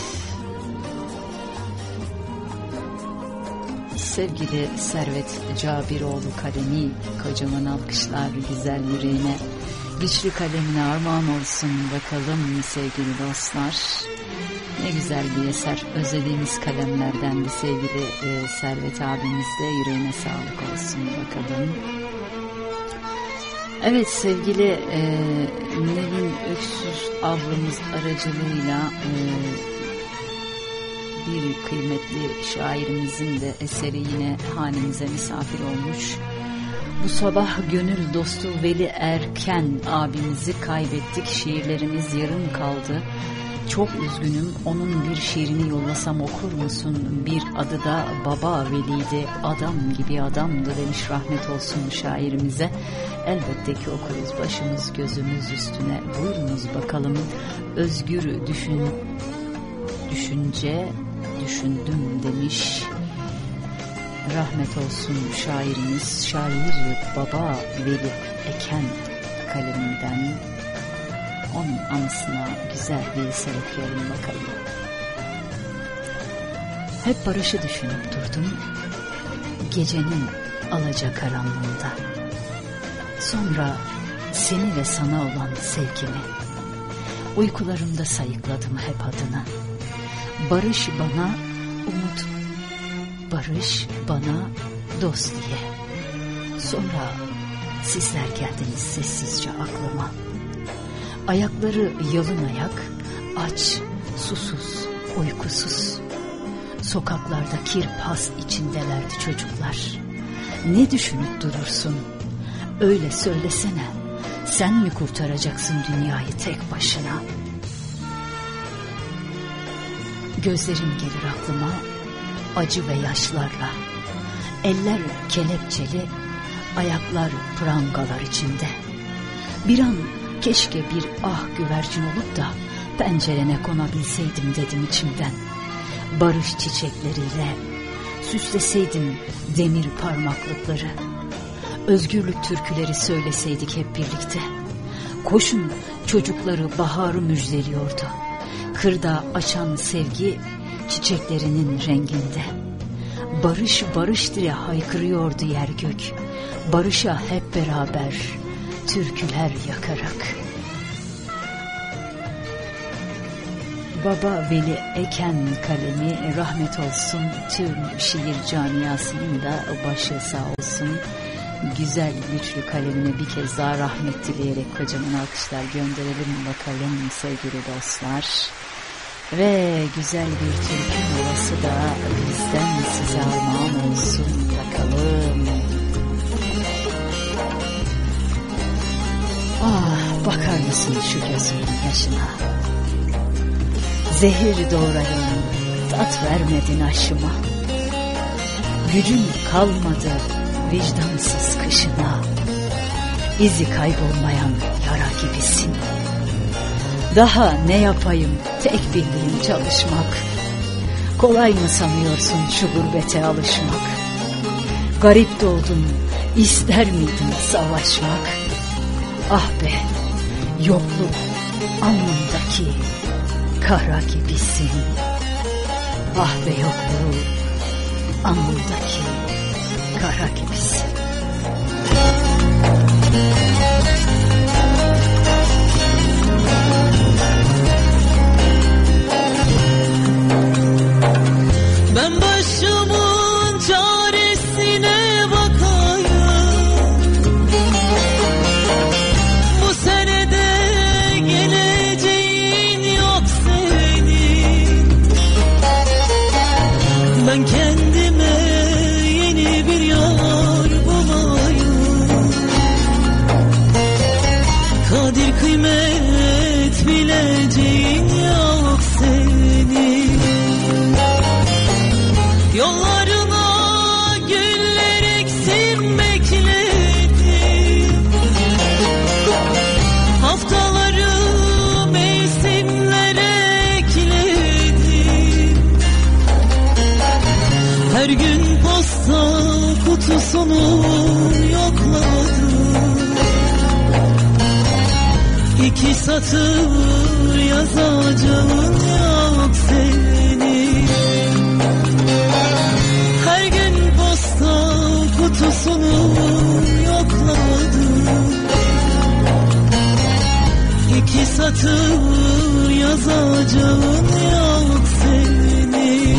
Sevgili Servet Cabiroğlu kalemi, kocaman alkışlar güzel yüreğine, güçlü kalemine armağan olsun bakalım sevgili dostlar. Ne güzel bir eser, özlediğimiz kalemlerden bir sevgili e, Servet abimiz de yüreğine sağlık olsun bakalım. Evet sevgili e, Nevin Öksüz ablamız aracılığıyla e, bir kıymetli şairimizin de eseri yine hanemize misafir olmuş. Bu sabah gönül dostu Veli Erken abimizi kaybettik. Şiirlerimiz yarım kaldı. Çok üzgünüm. Onun bir şiirini yollasam okur musun? Bir adı da Baba Veli'ydi. Adam gibi adamdı demiş, rahmet olsun şairimize. Elbette ki okuruz, başımız gözümüz üstüne. Buyurunuz bakalım. Özgür düşün, düşünce düşündüm demiş. Rahmet olsun şairimiz. Şair Baba Veli Eken kaleminden onun anısına güzel bir eser okuyalım bakalım. Hep barışı düşünüp durdum gecenin alacakaranlığında. Sonra seni ve sana olan sevgimi uykularımda sayıkladım hep adına. Barış bana umut, barış bana dost diye. Sonra sizler geldiniz sessizce aklıma. Ayakları yalın ayak, aç, susuz, uykusuz. Sokaklarda kirpas içindelerdi çocuklar. Ne düşünüp durursun? Öyle söylesene. Sen mi kurtaracaksın dünyayı tek başına? Gözlerim gelir aklıma acı ve yaşlarla. Eller kelepçeli, ayaklar prangalar içinde. Bir an keşke bir ah güvercin olup da pencerene konabilseydim dedim içimden. Barış çiçekleriyle süsleseydim demir parmaklıkları. Özgürlük türküleri söyleseydik hep birlikte. Koşun çocukları baharı müjdeliyordu. Kırda açan sevgi çiçeklerinin renginde. Barış barış diye haykırıyordu yer gök. Barışa hep beraber türküler yakarak. Baba Veli Eken kalemi, rahmet olsun tüm şiir camiasının da başı sağ olsun. Güzel güçlü kalemine bir kez daha rahmet dileyerek kocaman alkışlar gönderelim bakalım sevgili dostlar. Ve güzel bir türkü molası da bizden size armağan olsun bakalım. Ah, bakar mısın şu gözümün yaşına? Zehir doğrayın, tat vermedin aşıma. Gücün kalmadı vicdansız kışına. İzi kaybolmayan yara gibisin. Daha ne yapayım, tek bildiğim çalışmak. Kolay mı sanıyorsun şu gurbete alışmak? Garip doldum, ister miydin savaşmak? Ah be, yokluk alnımdaki kara gibisin. Ah be yokluğu alnımdaki kara gibisin. Ben başımın çaresine bakayım. Bu senede geleceğin yok senin. Ben kendime yeni bir yar bulayım. Kadir kıymet bileceğin yok senin. Yollarına güller eksilmekledim. Haftaları mevsimlere ekledim. Her gün posta kutusunu yokladım. İki satır yazacağım yok senin. Her gün posta kutusunu yokladım. İki satır yazacağım yok senin.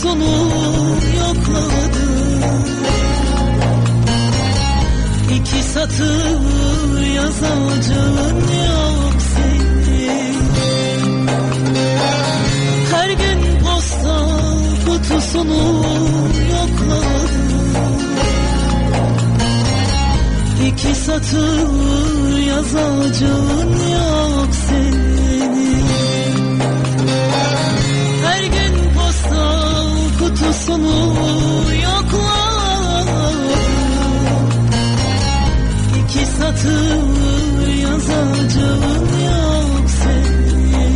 kutusunu yokladım. İki satır yazacağın yok senin. Her gün posta kutusunu yokladım. İki satır yazacağın yok senin. Her gün posta kutusunu yokladım. İki satır yazacağın yok senin.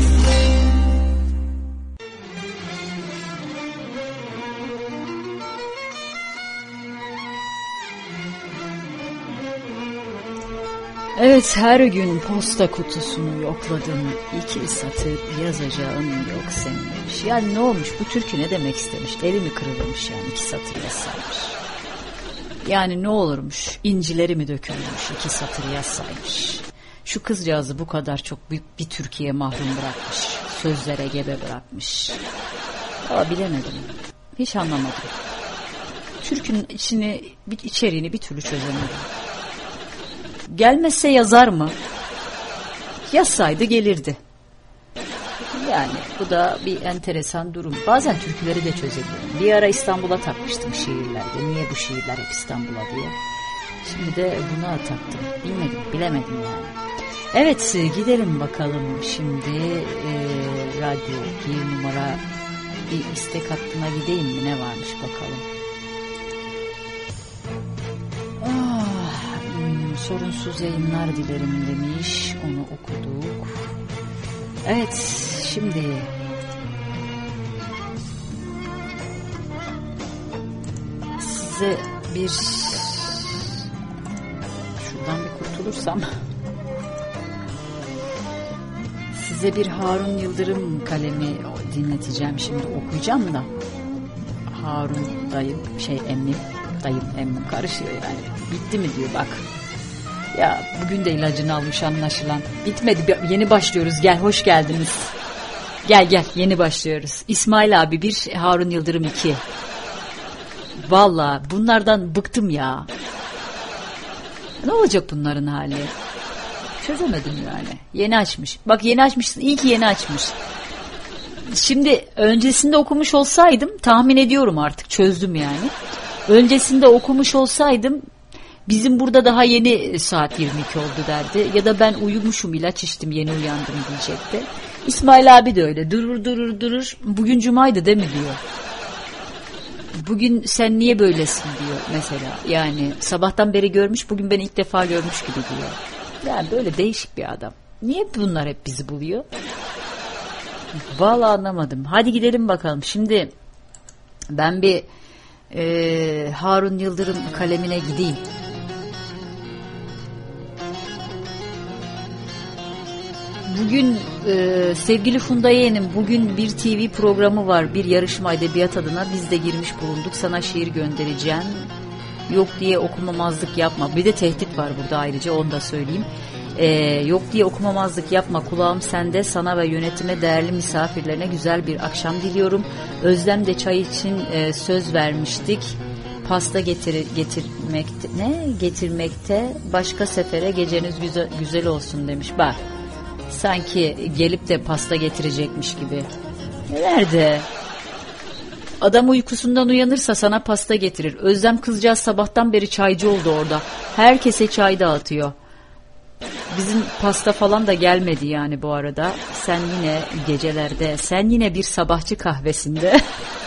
Evet, her gün posta kutusunu yokladım. İki satır yazacağın yok senin demiş. Yani ne olmuş, bu türkü ne demek istemiş? Eli mi kırılmış yani, iki satır yazsaymış. Yani ne olurmuş, incileri mi dökülmüş, iki satır yazsaymış. Şu kızcağızı bu kadar çok büyük bir Türkiye mahrum bırakmış. Sözlere gebe bırakmış. Aa, bilemedim. Hiç anlamadım. Türkünün içini, bir içeriğini bir türlü çözemedim. Gelmezse yazar mı? Yazsaydı gelirdi. Yani bu da bir enteresan durum. Bazen türküleri de çözebiliyorum. Bir ara İstanbul'a takmıştım şiirlerde. Niye bu şiirler hep İstanbul'a diye. Şimdi de buna taktım. Bilmedim, bilemedim yani. Evet, gidelim bakalım şimdi e, radyo bir numara bir istek hattına gideyim mi, ne varmış bakalım. Ah, hmm, sorunsuz yayınlar dilerim demiş, onu okuduk. Evet, şimdi size bir şuradan bir kurtulursam size bir Harun Yıldırım kalemi dinleteceğim, şimdi okuyacağım da. Harun dayım şey emmim dayım emmim karışıyor yani. Bitti mi diyor bak. Ya bugün de ilacını almış anlaşılan. Bitmedi, yeni başlıyoruz, gel hoş geldiniz. Gel gel yeni başlıyoruz. İsmail abi bir, Harun Yıldırım iki. Vallahi bunlardan bıktım ya. Ne olacak bunların hali? Çözemedim yani. Yeni açmış. Bak yeni açmışsın. İyi ki yeni açmış. Şimdi öncesinde okumuş olsaydım, tahmin ediyorum artık, çözdüm yani. Öncesinde okumuş olsaydım bizim burada daha yeni saat yirmi iki oldu derdi. Ya da ben uyumuşum, ilaç içtim, yeni uyandım diyecekti. İsmail abi de öyle. Durur durur durur. Bugün cumaydı değil mi diyor. Bugün sen niye böylesin diyor mesela. Yani sabahtan beri görmüş, bugün beni ilk defa görmüş gibi diyor. Yani böyle değişik bir adam. Niye bunlar hep bizi buluyor? Vallahi anlamadım. Hadi gidelim bakalım. Şimdi ben bir e, Harun Yıldırım kalemine gideyim. Bugün e, sevgili Funda Yeğenim, bugün bir T V programı var, bir yarışma edebiyat adına, biz de girmiş bulunduk, sana şiir göndereceğim, yok diye okumamazlık yapma, bir de tehdit var burada ayrıca, onu da söyleyeyim. Ee, yok diye okumamazlık yapma, kulağım sende, sana ve yönetime, değerli misafirlerine güzel bir akşam diliyorum. Özlem de çay için e, söz vermiştik, pasta getir, getirmekte ne getirmekte başka sefere, geceniz güzel, güzel olsun demiş. Bak sanki gelip de pasta getirecekmiş gibi. Nerede? Adam uykusundan uyanırsa sana pasta getirir. Özlem kızcağız sabahtan beri çaycı oldu orada. Herkese çay dağıtıyor. Bizim pasta falan da gelmedi yani bu arada. Sen yine gecelerde, sen yine bir sabahçı kahvesinde.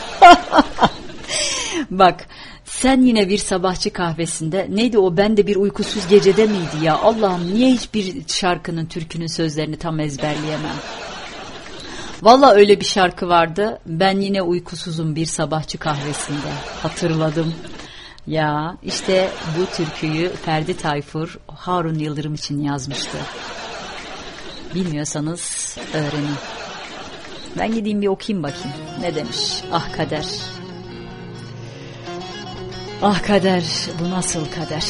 Bak, sen yine bir sabahçı kahvesinde. Neydi o, ben de bir uykusuz gecede miydi ya? Allah'ım, niye hiçbir şarkının, türkünün sözlerini tam ezberleyemem? Vallahi öyle bir şarkı vardı. Ben yine uykusuzum bir sabahçı kahvesinde. Hatırladım. Ya işte bu türküyü Ferdi Tayfur Harun Yıldırım için yazmıştı. Bilmiyorsanız öğrenin. Ben gideyim bir okuyayım bakayım. Ne demiş? Ah kader. Ah kader, bu nasıl kader?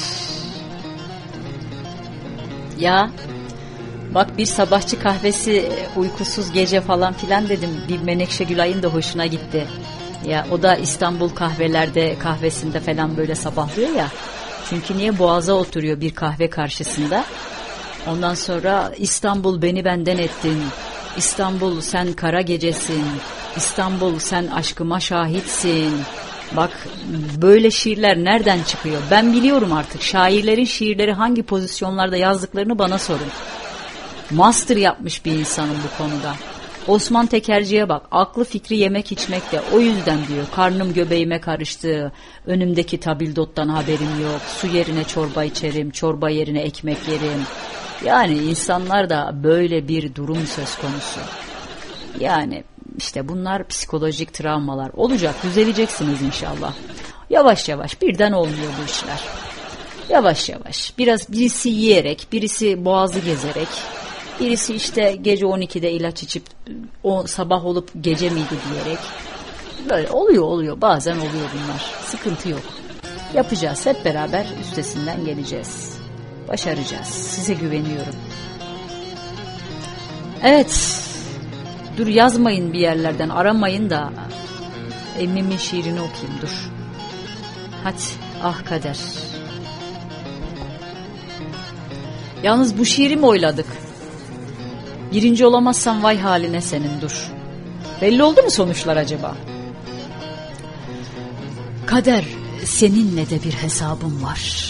Ya bak, bir sabahçı kahvesi, uykusuz gece falan filan dedim. Bir Menekşe Gülay'ın da hoşuna gitti. Ya o da İstanbul kahvelerde, kahvesinde falan böyle sabahlıyor ya. Çünkü niye? Boğaza oturuyor bir kahve karşısında. Ondan sonra İstanbul beni benden ettin. İstanbul sen kara gecesin. İstanbul sen aşkıma şahitsin. Bak böyle şiirler nereden çıkıyor? Ben biliyorum artık. Şairlerin şiirleri hangi pozisyonlarda yazdıklarını bana sorun. Master yapmış bir insanım bu konuda. Osman Tekerci'ye bak. Aklı fikri yemek içmekte. O yüzden diyor. Karnım göbeğime karıştı. Önümdeki tabildottan haberim yok. Su yerine çorba içerim. Çorba yerine ekmek yerim. Yani insanlarda böyle bir durum söz konusu. Yani işte bunlar psikolojik travmalar. Olacak, düzeleceksiniz inşallah. Yavaş yavaş, birden olmuyor bu işler. Yavaş yavaş. Biraz birisi yiyerek, birisi boğazı gezerek, birisi işte gece on ikide ilaç içip o sabah olup gece miydi diyerek. Böyle oluyor oluyor. Bazen oluyor bunlar. Sıkıntı yok. Yapacağız. Hep beraber üstesinden geleceğiz. Başaracağız. Size güveniyorum. Evet. Dur yazmayın bir yerlerden. Aramayın da emmimin şiirini okuyayım. Dur. Hadi. Ah kader. Yalnız bu şiiri mi oyladık? Birinci olamazsan vay haline senin, dur. Belli oldu mu sonuçlar acaba? Kader, seninle de bir hesabım var.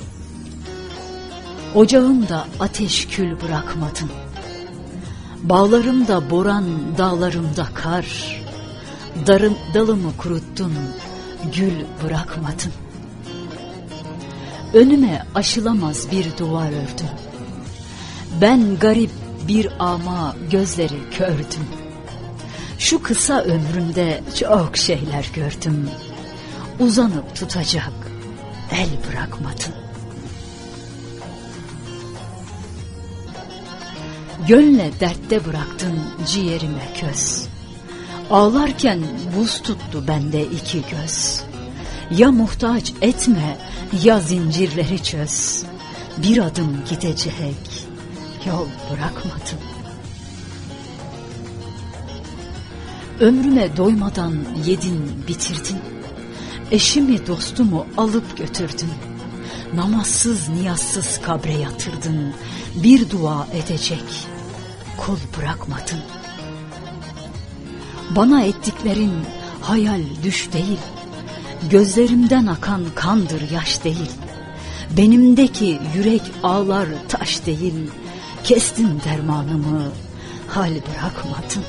Ocağımda ateş kül bırakmadın. Bağlarımda boran, dağlarımda kar. Darım, dalımı kuruttun, gül bırakmadın. Önüme aşılamaz bir duvar ördün. Ben garip bir ama gözleri kördüm. Şu kısa ömrümde çok şeyler gördüm. Uzanıp tutacak el bırakmadın. Gönle dertte bıraktın ciğerime köz. Ağlarken buz tuttu bende iki göz. Ya muhtaç etme ya zincirleri çöz. Bir adım gidecek yol bırakmadın. Ömrüme doymadan yedin bitirdin. Eşimi dostumu alıp götürdün. Namazsız niyazsız kabre yatırdın. Bir dua edecek kul bırakmadın. Bana ettiklerin hayal düş değil. Gözlerimden akan kandır yaş değil. Benimdeki yürek ağlar taş değil. Kestin dermanımı hal bırakmadın.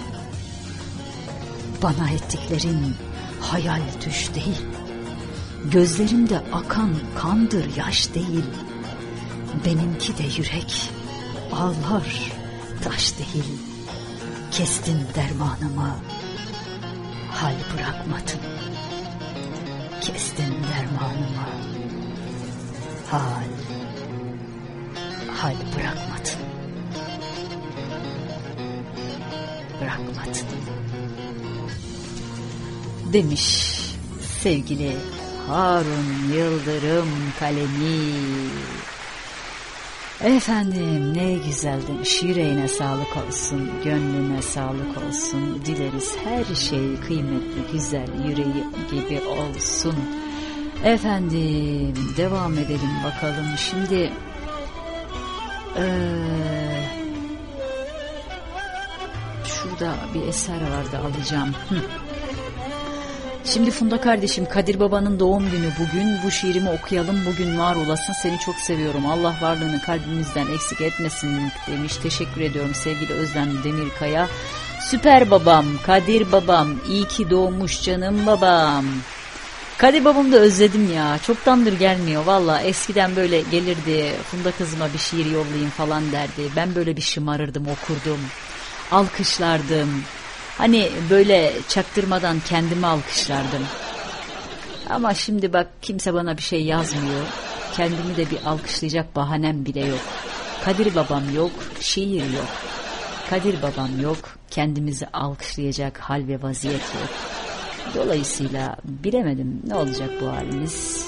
Bana ettiklerin hayal düş değil. Gözlerimde akan kandır yaş değil. Benimki de yürek ağlar taş değil. Kestin dermanımı hal bırakmadın. Kestin dermanımı hal hal bırakmadın. Bırakmadın. Demiş sevgili Harun Yıldırım kalemi. Efendim ne güzel demiş. Yüreğine sağlık olsun, gönlüne sağlık olsun. Dileriz her şey kıymetli, güzel, yüreği gibi olsun. Efendim devam edelim bakalım. Şimdi ee, şurada bir eser vardı, alacağım. Hı. Şimdi Funda kardeşim, Kadir Baba'nın doğum günü bugün. Bu şiirimi okuyalım. Bugün var olasın, seni çok seviyorum. Allah varlığını kalbimizden eksik etmesin demiş. Teşekkür ediyorum sevgili Özlem Demirkaya. Süper babam, Kadir babam, iyi ki doğmuş canım babam. Kadir babamı da özledim ya. Çoktandır gelmiyor valla. Eskiden böyle gelirdi, Funda kızıma bir şiir yollayayım falan derdi. Ben böyle bir şımarırdım, okurdum. Alkışlardım. Hani böyle çaktırmadan kendimi alkışlardım. Ama şimdi bak kimse bana bir şey yazmıyor. Kendimi de bir alkışlayacak bahanem bile yok. Kadir babam yok, şiir yok. Kadir babam yok, kendimizi alkışlayacak hal ve vaziyet yok. Dolayısıyla bilemedim ne olacak bu halimiz.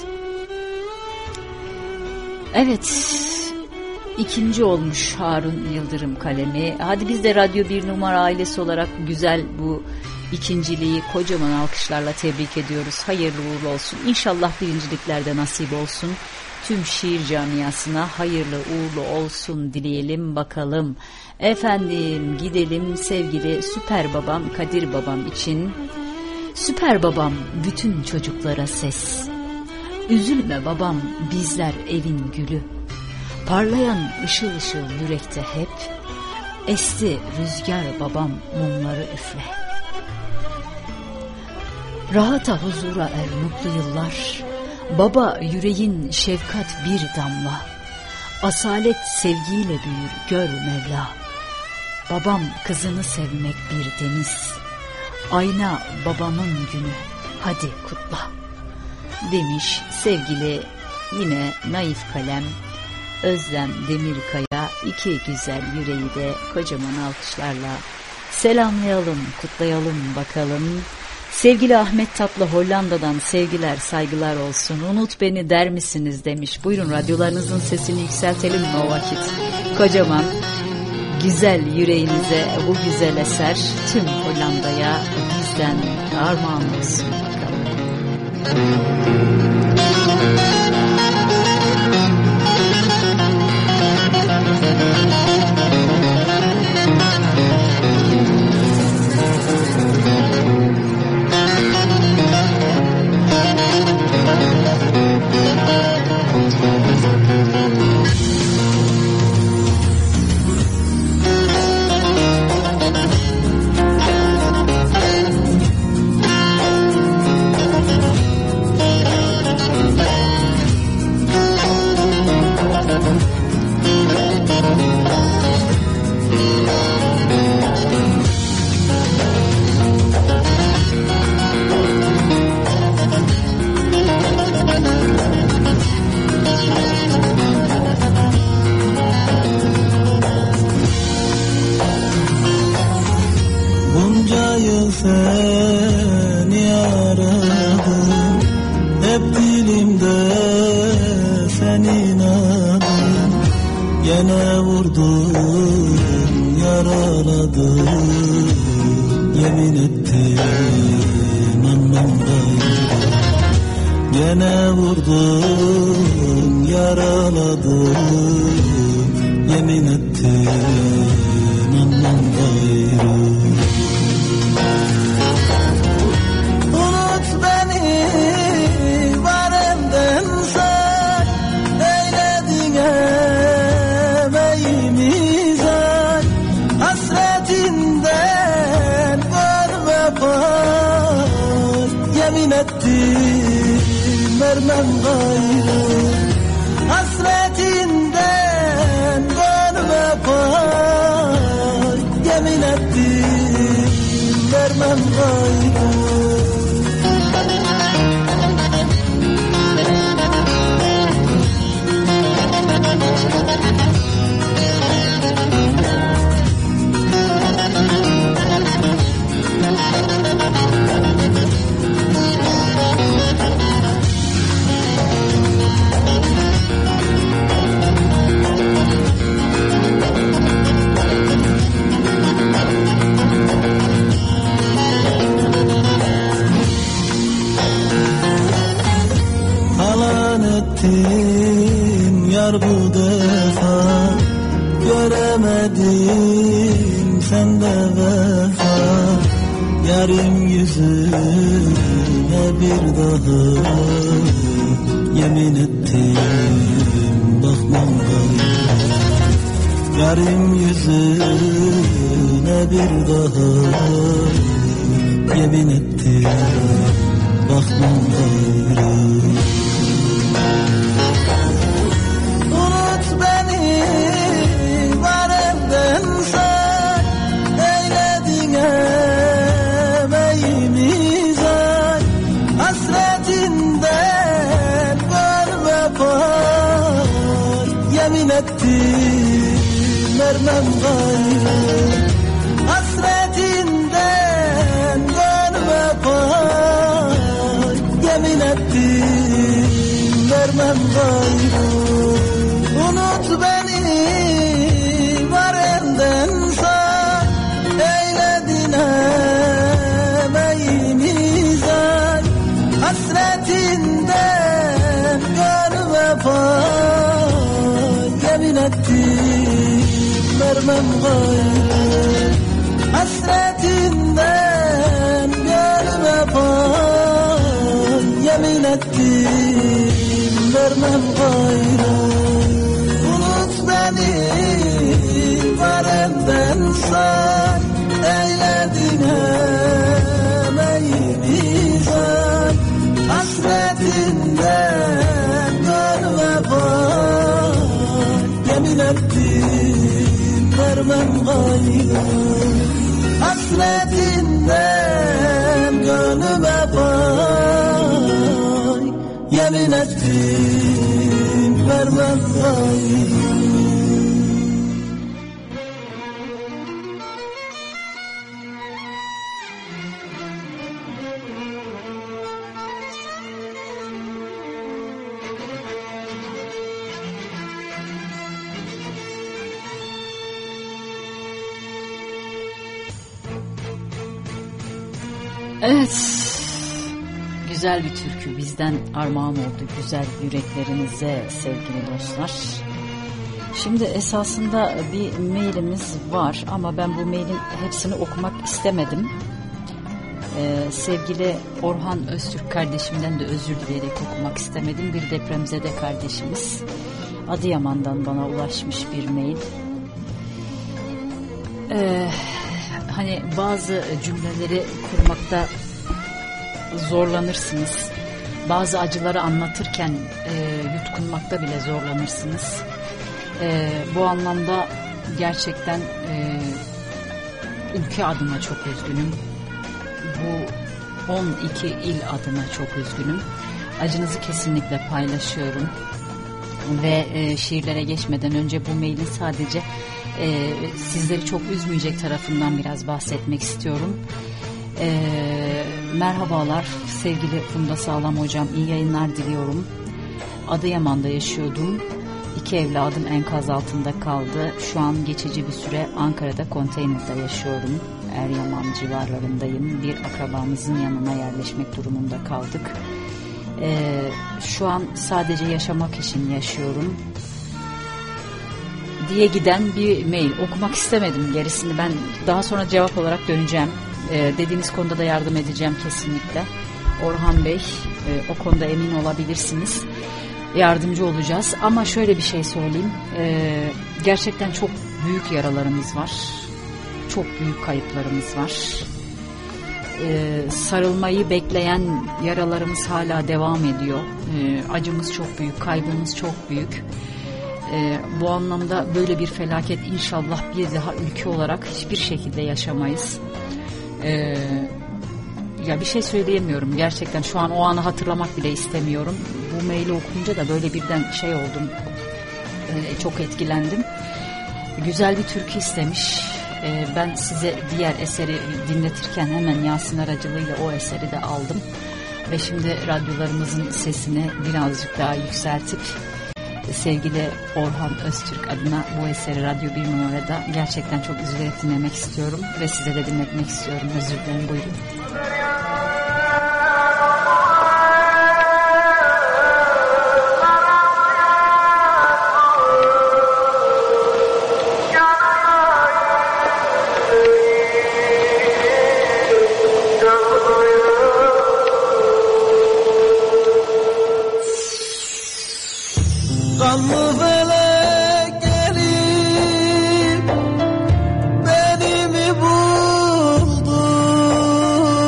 Evet, ikinci olmuş Harun Yıldırım kalemi. Hadi biz de Radyo Bir Numara ailesi olarak güzel bu İkinciliği kocaman alkışlarla tebrik ediyoruz. Hayırlı uğurlu olsun. İnşallah birinciliklerde nasip olsun. Tüm şiir camiasına hayırlı uğurlu olsun dileyelim bakalım. Efendim gidelim sevgili süper babam Kadir babam için. Süper babam bütün çocuklara ses. Üzülme babam bizler evin gülü. Parlayan ışıl ışıl yürekte hep. Esti rüzgar babam mumları üfle. Rahata huzura er mutlu yıllar. Baba yüreğin şefkat bir damla. Asalet sevgiyle büyür gör Mevla. Babam kızını sevmek bir deniz. Ayna babamın günü hadi kutla. Demiş sevgili yine naif kalem Özlem Demirkaya. İki güzel yüreği de kocaman alkışlarla selamlayalım, kutlayalım bakalım. Sevgili Ahmet Tatlı Hollanda'dan sevgiler, saygılar olsun. Unut beni der misiniz demiş. Buyurun radyolarınızın sesini yükseltelim mi o vakit? Kocaman güzel yüreğinize bu güzel eser tüm Hollanda'ya bizden armağan olsun bakalım. Seni aradım, hep dilimde senin adın. Gene vurdun, yaraladın, yemin ettim anlamdaydım. Gene vurdun, yaraladın, yemin ettim anlamdaydım. Vermem gayrı hasretinden gönlüme pay. Yemin ettim vermem gayrı. Yar bu defa göremedim sende vefa. Yarım yüzüne bir daha yemin ettim bakmam gayrı. Yarım yüzüne bir daha yemin ettim bakmam gayrı. Vermem gayrı hasretinden gönlüme pay. Yemin ettim vermem gayrı. Unut beni var elden say. Eyledin vermem gayrı. Hasretinden gönlüme pay, yemin ettim vermem gayrı. Unut beni varenden say, eyledin hem eylizan. Hasretinden gönlüme pay, yemin ettim vermem gayrı. Hasretinden gönlüme pay, yemin ettim vermem gayrı. Evet, güzel bir türkü bizden armağan oldu güzel yüreklerinize sevgili dostlar. Şimdi esasında bir mailimiz var ama ben bu mailin hepsini okumak istemedim. Ee, sevgili Orhan Öztürk kardeşimden de özür dileyerek okumak istemedim. Bir depremzede kardeşimiz Adıyaman'dan bana ulaşmış bir mail. Ee, hani bazı cümleleri kurmakta zorlanırsınız. Bazı acıları anlatırken e, yutkunmakta bile zorlanırsınız. E, bu anlamda gerçekten e, ülke adına çok üzgünüm. Bu on iki il adına çok üzgünüm. Acınızı kesinlikle paylaşıyorum. Ve e, şiirlere geçmeden önce bu mailin sadece e, sizleri çok üzmeyecek tarafından biraz bahsetmek istiyorum. E, merhabalar sevgili Funda Sağlam hocam, iyi yayınlar diliyorum. Adıyaman'da yaşıyordum. İki evladım enkaz altında kaldı. Şu an geçici bir süre Ankara'da konteynerde yaşıyorum. Eryaman civarlarındayım. Bir akrabamızın yanına yerleşmek durumunda kaldık. Ee, şu an sadece yaşamak için yaşıyorum diye giden bir mail. Okumak istemedim gerisini. Ben daha sonra cevap olarak döneceğim. Ee, dediğiniz konuda da yardım edeceğim kesinlikle. Orhan Bey, e, o konuda emin olabilirsiniz. Yardımcı olacağız. Ama şöyle bir şey söyleyeyim. Ee, gerçekten çok büyük yaralarımız var. Çok büyük kayıplarımız var. Ee, sarılmayı bekleyen yaralarımız hala devam ediyor. Ee, acımız çok büyük, kaybımız çok büyük. Ee, bu anlamda böyle bir felaket inşallah bir daha ülke olarak hiçbir şekilde yaşamayız. Ee, ya bir şey söyleyemiyorum. Gerçekten şu an o anı hatırlamak bile istemiyorum. Bu maili okuyunca da böyle birden şey oldum. Ee, çok etkilendim. Güzel bir türkü istemiş. Ben size diğer eseri dinletirken hemen Yasin aracılığıyla o eseri de aldım. Ve şimdi radyolarımızın sesini birazcık daha yükseltip sevgili Orhan Öztürk adına bu eseri Radyo bir numarada gerçekten çok üzülerek dinlemek istiyorum. Ve size de dinletmek istiyorum. Özür dilerim, buyurun. Beni mi buldun?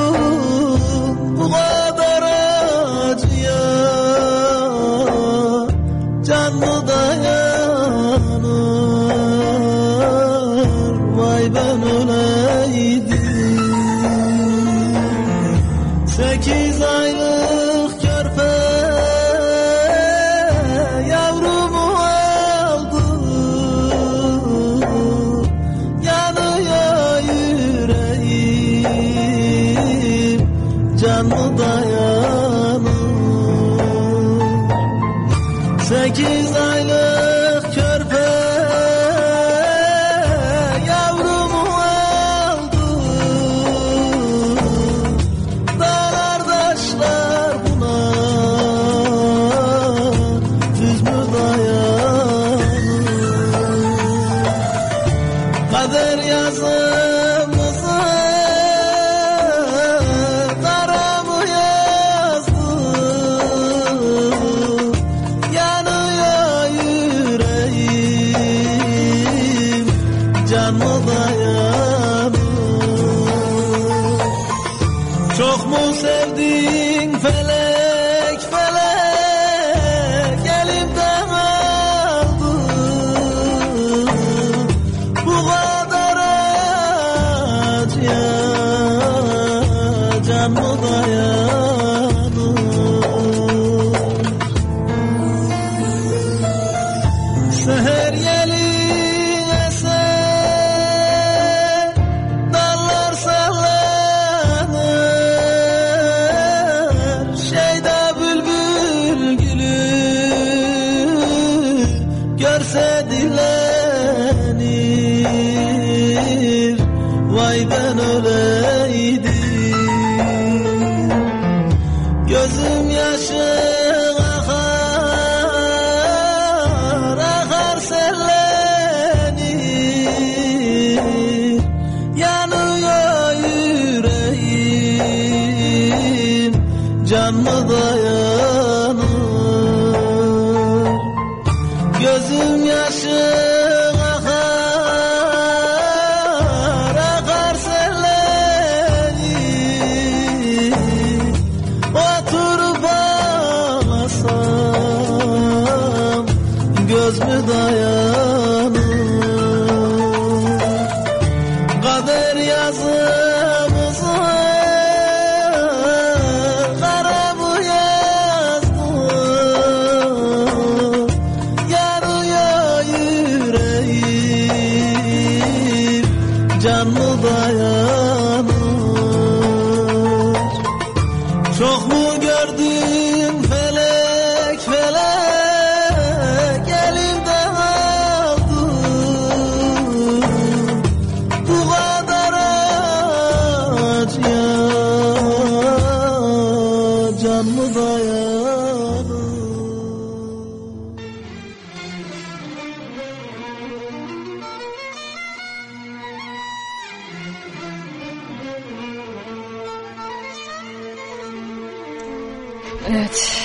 Gözüm yaşı akar, akar sellenir. Yanıyor yüreğim, can mı dayanır? Gözüm yaşı akar, akar sellenir. Oturup ağlasam göz mü dayanır? Kader yazımızı kara mı yazdı? Yanıyor yüreğim, can mı dayanır? Çok mu gördüm felek felek elimden aldı? Bu kadar acıya can mı dayanır? Evet.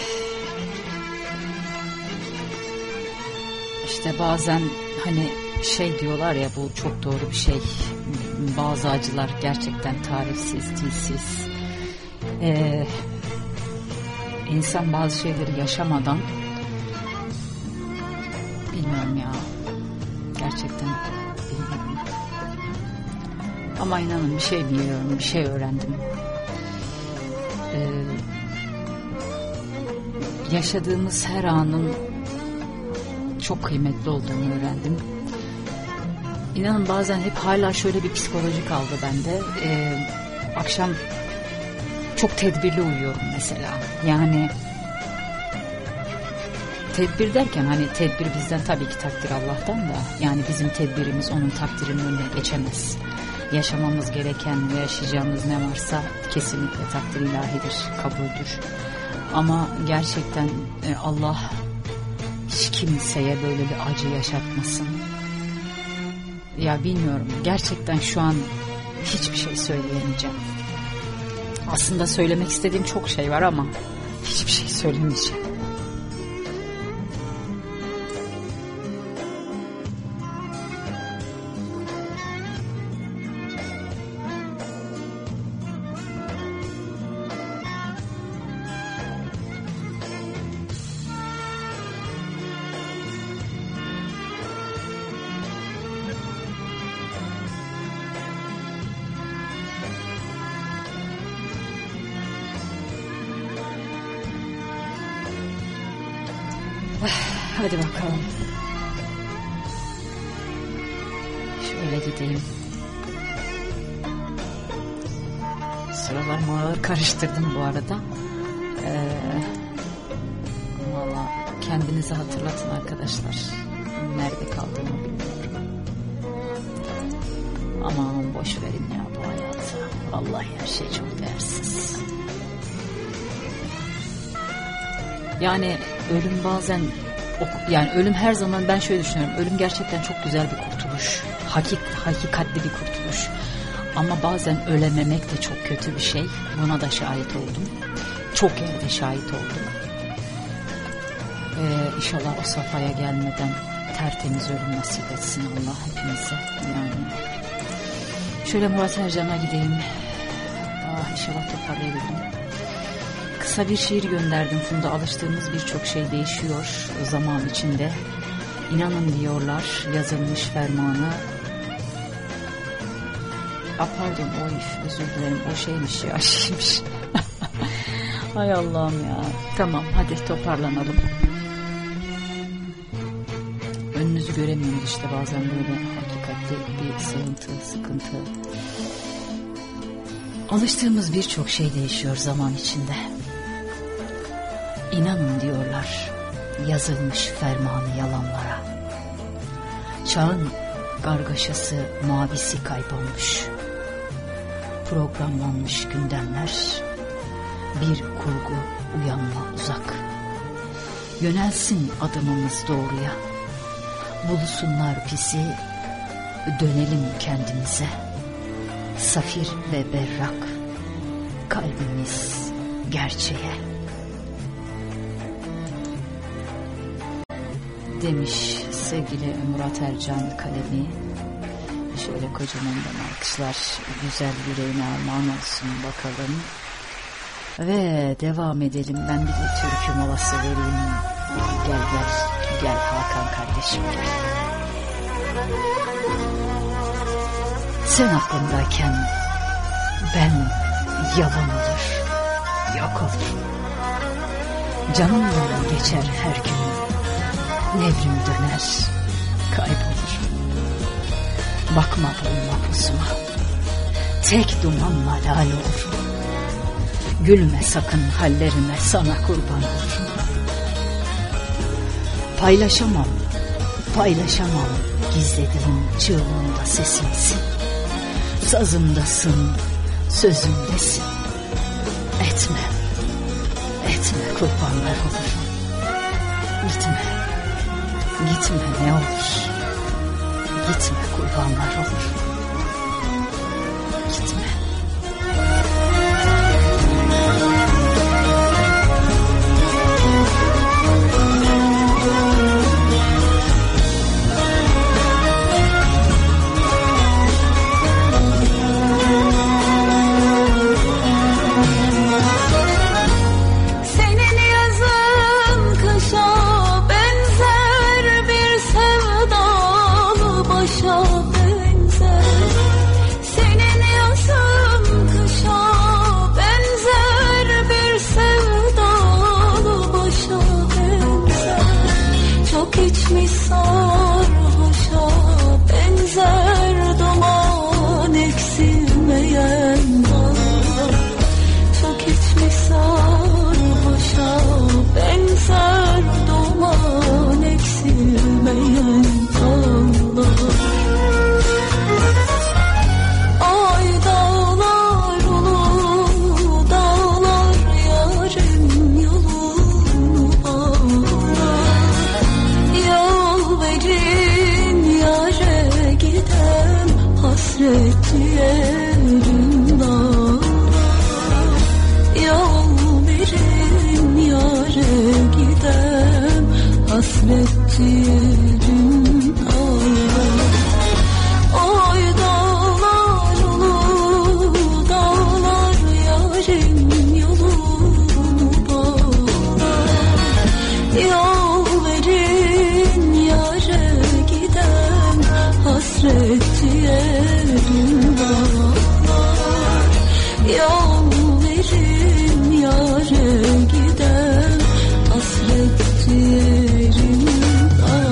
İşte bazen hani şey diyorlar ya, bu çok doğru bir şey. Bazı acılar gerçekten tarifsiz, dilsiz. Ee, insan bazı şeyleri yaşamadan, bilmiyorum ya, gerçekten bilmiyorum. Ama inanın bir şey biliyorum, bir şey öğrendim. Ee, yaşadığımız her anın çok kıymetli olduğunu öğrendim. İnanın bazen hep hala şöyle bir psikoloji kaldı bende. Ee, akşam çok tedbirli uyuyorum mesela. Yani tedbir derken hani tedbir bizden, tabii ki takdir Allah'tan da. Yani bizim tedbirimiz onun takdirinin önüne geçemez. Yaşamamız gereken ve yaşayacağımız ne varsa kesinlikle takdir ilahidir, kabuldür. Ama gerçekten Allah hiç kimseye böyle bir acı yaşatmasın. Ya bilmiyorum, gerçekten şu an hiçbir şey söyleyemeyeceğim. Aslında söylemek istediğim çok şey var ama hiçbir şey söylemeyeceğim. Hadi bakalım. Şöyle gideyim. Sıralarımı ağır karıştırdım bu arada. Ee, Valla kendinize hatırlatın arkadaşlar. Nerede kaldığımı bilmiyorum. Aman boş verin ya bu hayatı. Vallahi her şey çok değersiz. Yani ölüm bazen, yani ölüm her zaman, ben şöyle düşünüyorum, ölüm gerçekten çok güzel bir kurtuluş, hakik, hakikatli bir kurtuluş, ama bazen ölememek de çok kötü bir şey. Buna da şahit oldum, çok yerde şahit oldum. Ee, inşallah o safhaya gelmeden tertemiz ölüm nasip etsin Allah hepimize. Yani şöyle Murat Ercan'a gideyim. Ah, inşallah toparlayabildim. Kısa bir şiir gönderdim Funda. Alıştığımız birçok şey değişiyor zaman içinde. İnanın diyorlar yazılmış fermanı. Ah pardon, oy özür dilerim, o şeymiş ya, şeymiş. Hay Allah'ım ya. Tamam, hadi toparlanalım. Önünüzü göremiyoruz işte bazen, böyle hakikatli bir sığıntı, sıkıntı. Alıştığımız birçok şey değişiyor zaman içinde. İnanın diyorlar yazılmış fermanı yalanlara. Çağın kargaşası, mavisi kaybolmuş. Programlanmış gündemler bir kurgu uyanma uzak. Yönelsin adımımız doğruya. Bulsunlar bizi, dönelim kendimize. Safir ve berrak, kalbimiz gerçeğe. Demiş sevgili Murat Ercan Kalemi. Şöyle kocamandan alkışlar, güzel yüreğine armağan olsun bakalım. Ve devam edelim. Ben bir de türkü molası vereyim. Gel gel, gel Hakan kardeşim gel. Sen aklımdayken ben yalan olur, yok olur. Canımdan geçer her gün, nevrim döner, kaybolur. Bakmadım mapusuma, tek dumanla lal olurum. Gülme sakın hallerime, sana kurban olurum. Paylaşamam, paylaşamam gizlediğim çığlığında sesimsin. Sazımdasın, sözümdesin. Etme, etme kurbanlar olurum. Gitme, gitme ne olur. Gitme kurbanlar olur. Gitme. İçmiş sarhoşa benzer duman eksilmeyen dağlar. Çok içmiş sarhoşa benzer duman eksilmeyen dağlar. Ay dağlar ulu dağlar yarım yolunu bağlar. Yol verin yâre giden hasret yerim dağlar. Yol verin yâre giden hasret yerim dağlar. Oy dağlar ulu dağlar yarım yolunu bağlar. Yol verin yâre giden hasret yerim dağlar. Yol verin yâre giden hasret yerim dağlar.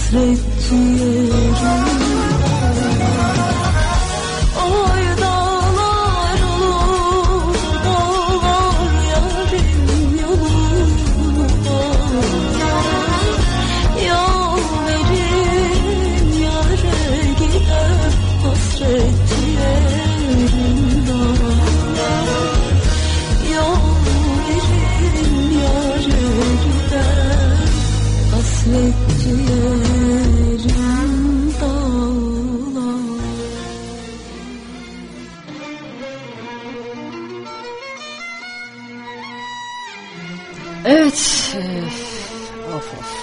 hasret ciğerim. Oy dağlar olur, dağlar yarim yoluna. Yol verin yâre gider hasret ciğerim dağlar. Yol verin yâre gider hasret ciğerim dağlar. Evet. Of of.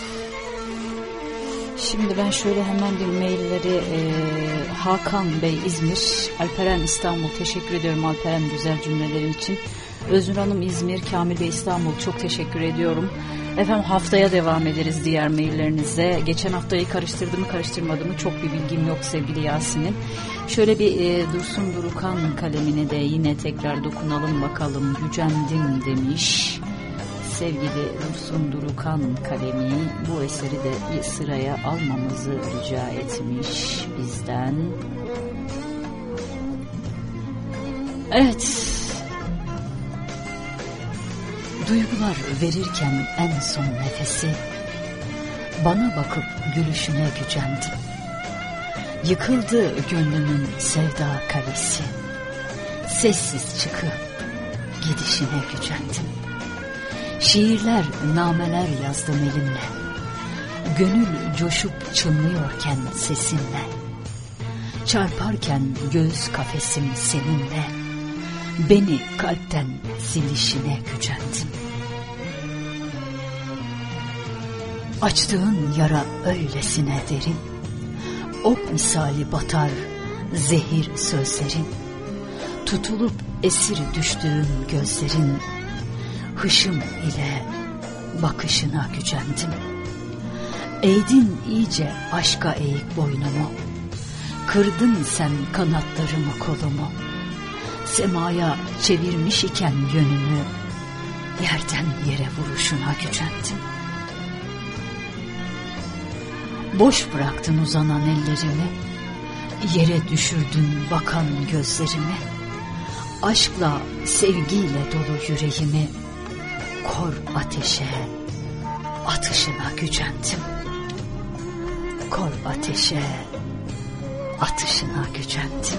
Şimdi ben şöyle hemen bir mailleri e, Hakan Bey İzmir, Alperen İstanbul, teşekkür ediyorum Alperen güzel cümlelerin için. Öznur Hanım İzmir, Kamil Bey İstanbul, çok teşekkür ediyorum. Efendim haftaya devam ederiz diğer maillerinize. Geçen haftayı karıştırdı mı karıştırmadı mı çok bir bilgim yok sevgili Yasin'in. Şöyle bir e, Dursun Durukan kalemine de yine tekrar dokunalım bakalım. Gücendim demiş. Sevgili Dursun Durukan kalemi bu eseri de bir sıraya almamızı rica etmiş bizden. Evet. Duygular verirken en son nefesi, bana bakıp gülüşüne gücendim. Yıkıldı gönlümün sevda kalesi, sessiz çıkıp gidişine gücendim. Şiirler, nameler yazdım elimle, gönül coşup çınlıyorken sesinle. Çarparken göğüs kafesim seninle, beni kalpten silişine gücendim. Açtığın yara öylesine derin, ok misali batar zehir sözlerin. Tutulup esir düştüğüm gözlerin, hışım ile bakışına gücendim. Eğdin iyice aşka eğik boynumu, kırdın sen kanatlarımı kolumu. Semaya çevirmiş iken yönümü, yerden yere vuruşuna gücendim. Boş bıraktın uzanan ellerimi, yere düşürdün bakan gözlerimi. Aşkla, sevgiyle dolu yüreğimi, kor ateşe, atışına gücendim. Kor ateşe, atışına gücendim.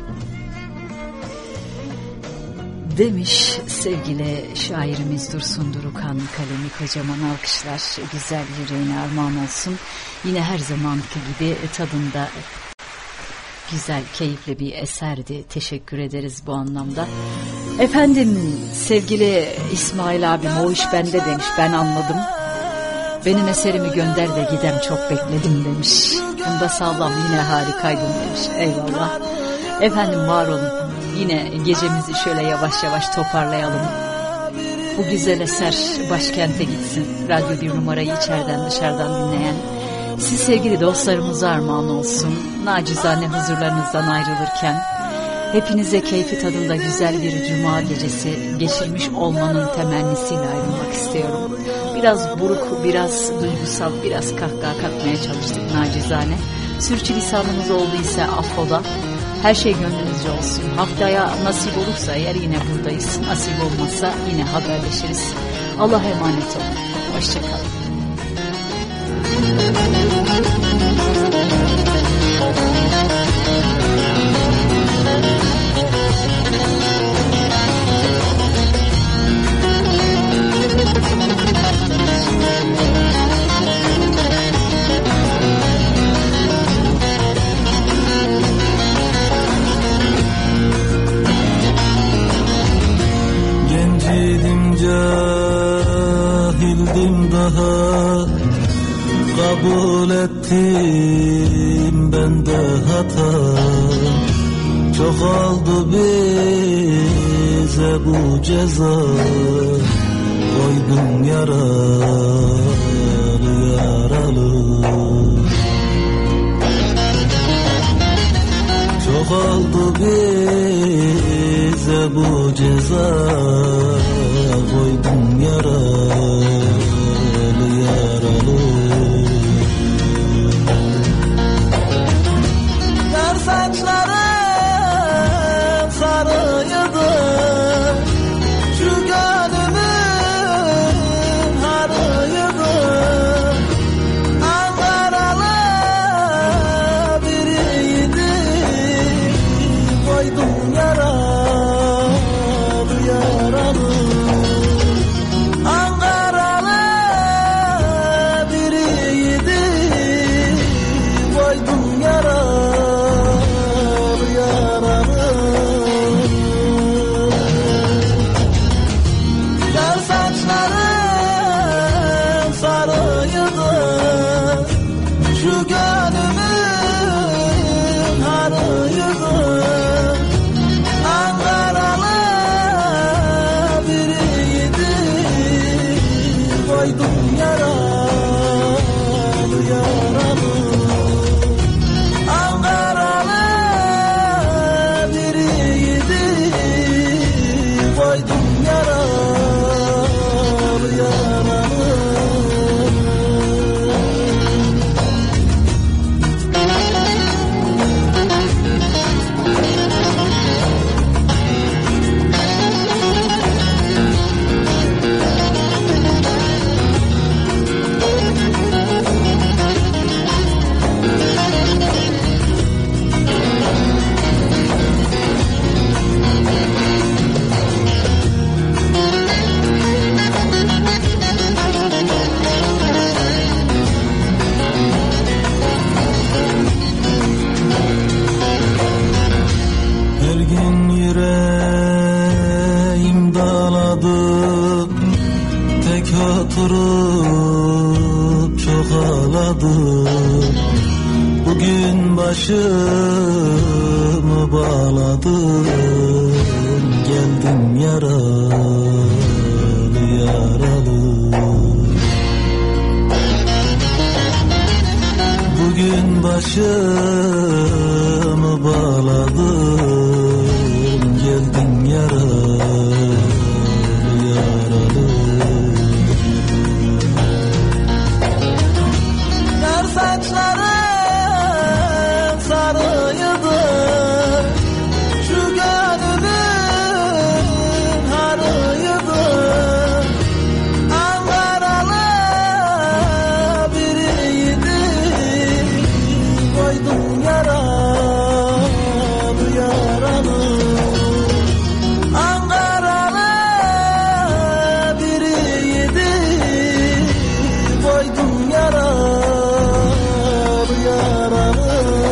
Demiş sevgili şairimiz Dursun Durukan kalemi, kocaman alkışlar güzel yüreğine armağan olsun. Yine her zamanki gibi tadında güzel, keyifli bir eserdi. Teşekkür ederiz bu anlamda. Efendim sevgili İsmail abim o iş bende demiş, ben anladım. Benim eserimi gönder de gidem çok bekledim demiş. Bunda sağlam yine harikaydın demiş. Eyvallah. Efendim var olun. Yine gecemizi şöyle yavaş yavaş toparlayalım. Bu güzel eser başkente gitsin. Radyo bir numarayı içeriden dışarıdan dinleyen siz sevgili dostlarımıza armağan olsun. Nacizane huzurlarınızdan ayrılırken hepinize keyfi tadında güzel bir cuma gecesi geçirmiş olmanın temennisiyle ayrılmak istiyorum. Biraz buruk, biraz duygusal, biraz kahkaha katmaya çalıştık nacizane. Sürçülisanımız olduysa affola. Her şey gönlünüzce olsun. Haftaya nasip olursa eğer yine buradayız. Nasip olmazsa yine haberleşiriz. Allah'a emanet olun. Hoşçakalın. Cahildim daha, kabul ettim ben de hata. Çok oldu bize bu ceza, koydum yaralı yaralı. Çok oldu bize bu ceza, koydum yaralı yaralı. bağladım, tek oturup çok ağladım. Bugün başımı bağladım, geldim yaralı yaralı. Bugün başımı bağladım, geldim yaralı yaralı. Yar saçların sarıydı, şu gönlümün harıydı. Ankaralı biriydi, koydum yaralı yaralı. Ankaralı biriydi, koydum yaralı yaralı.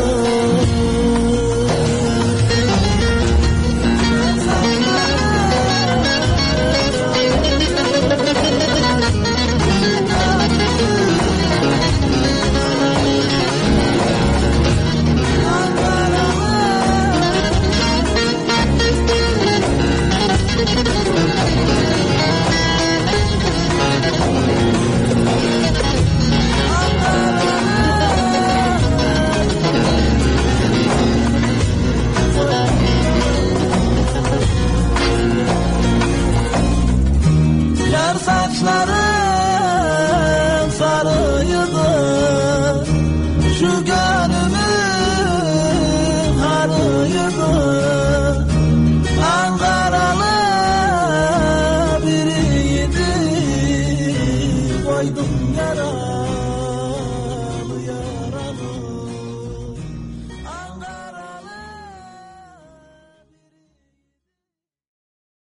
Yar saçların sarıydı, şu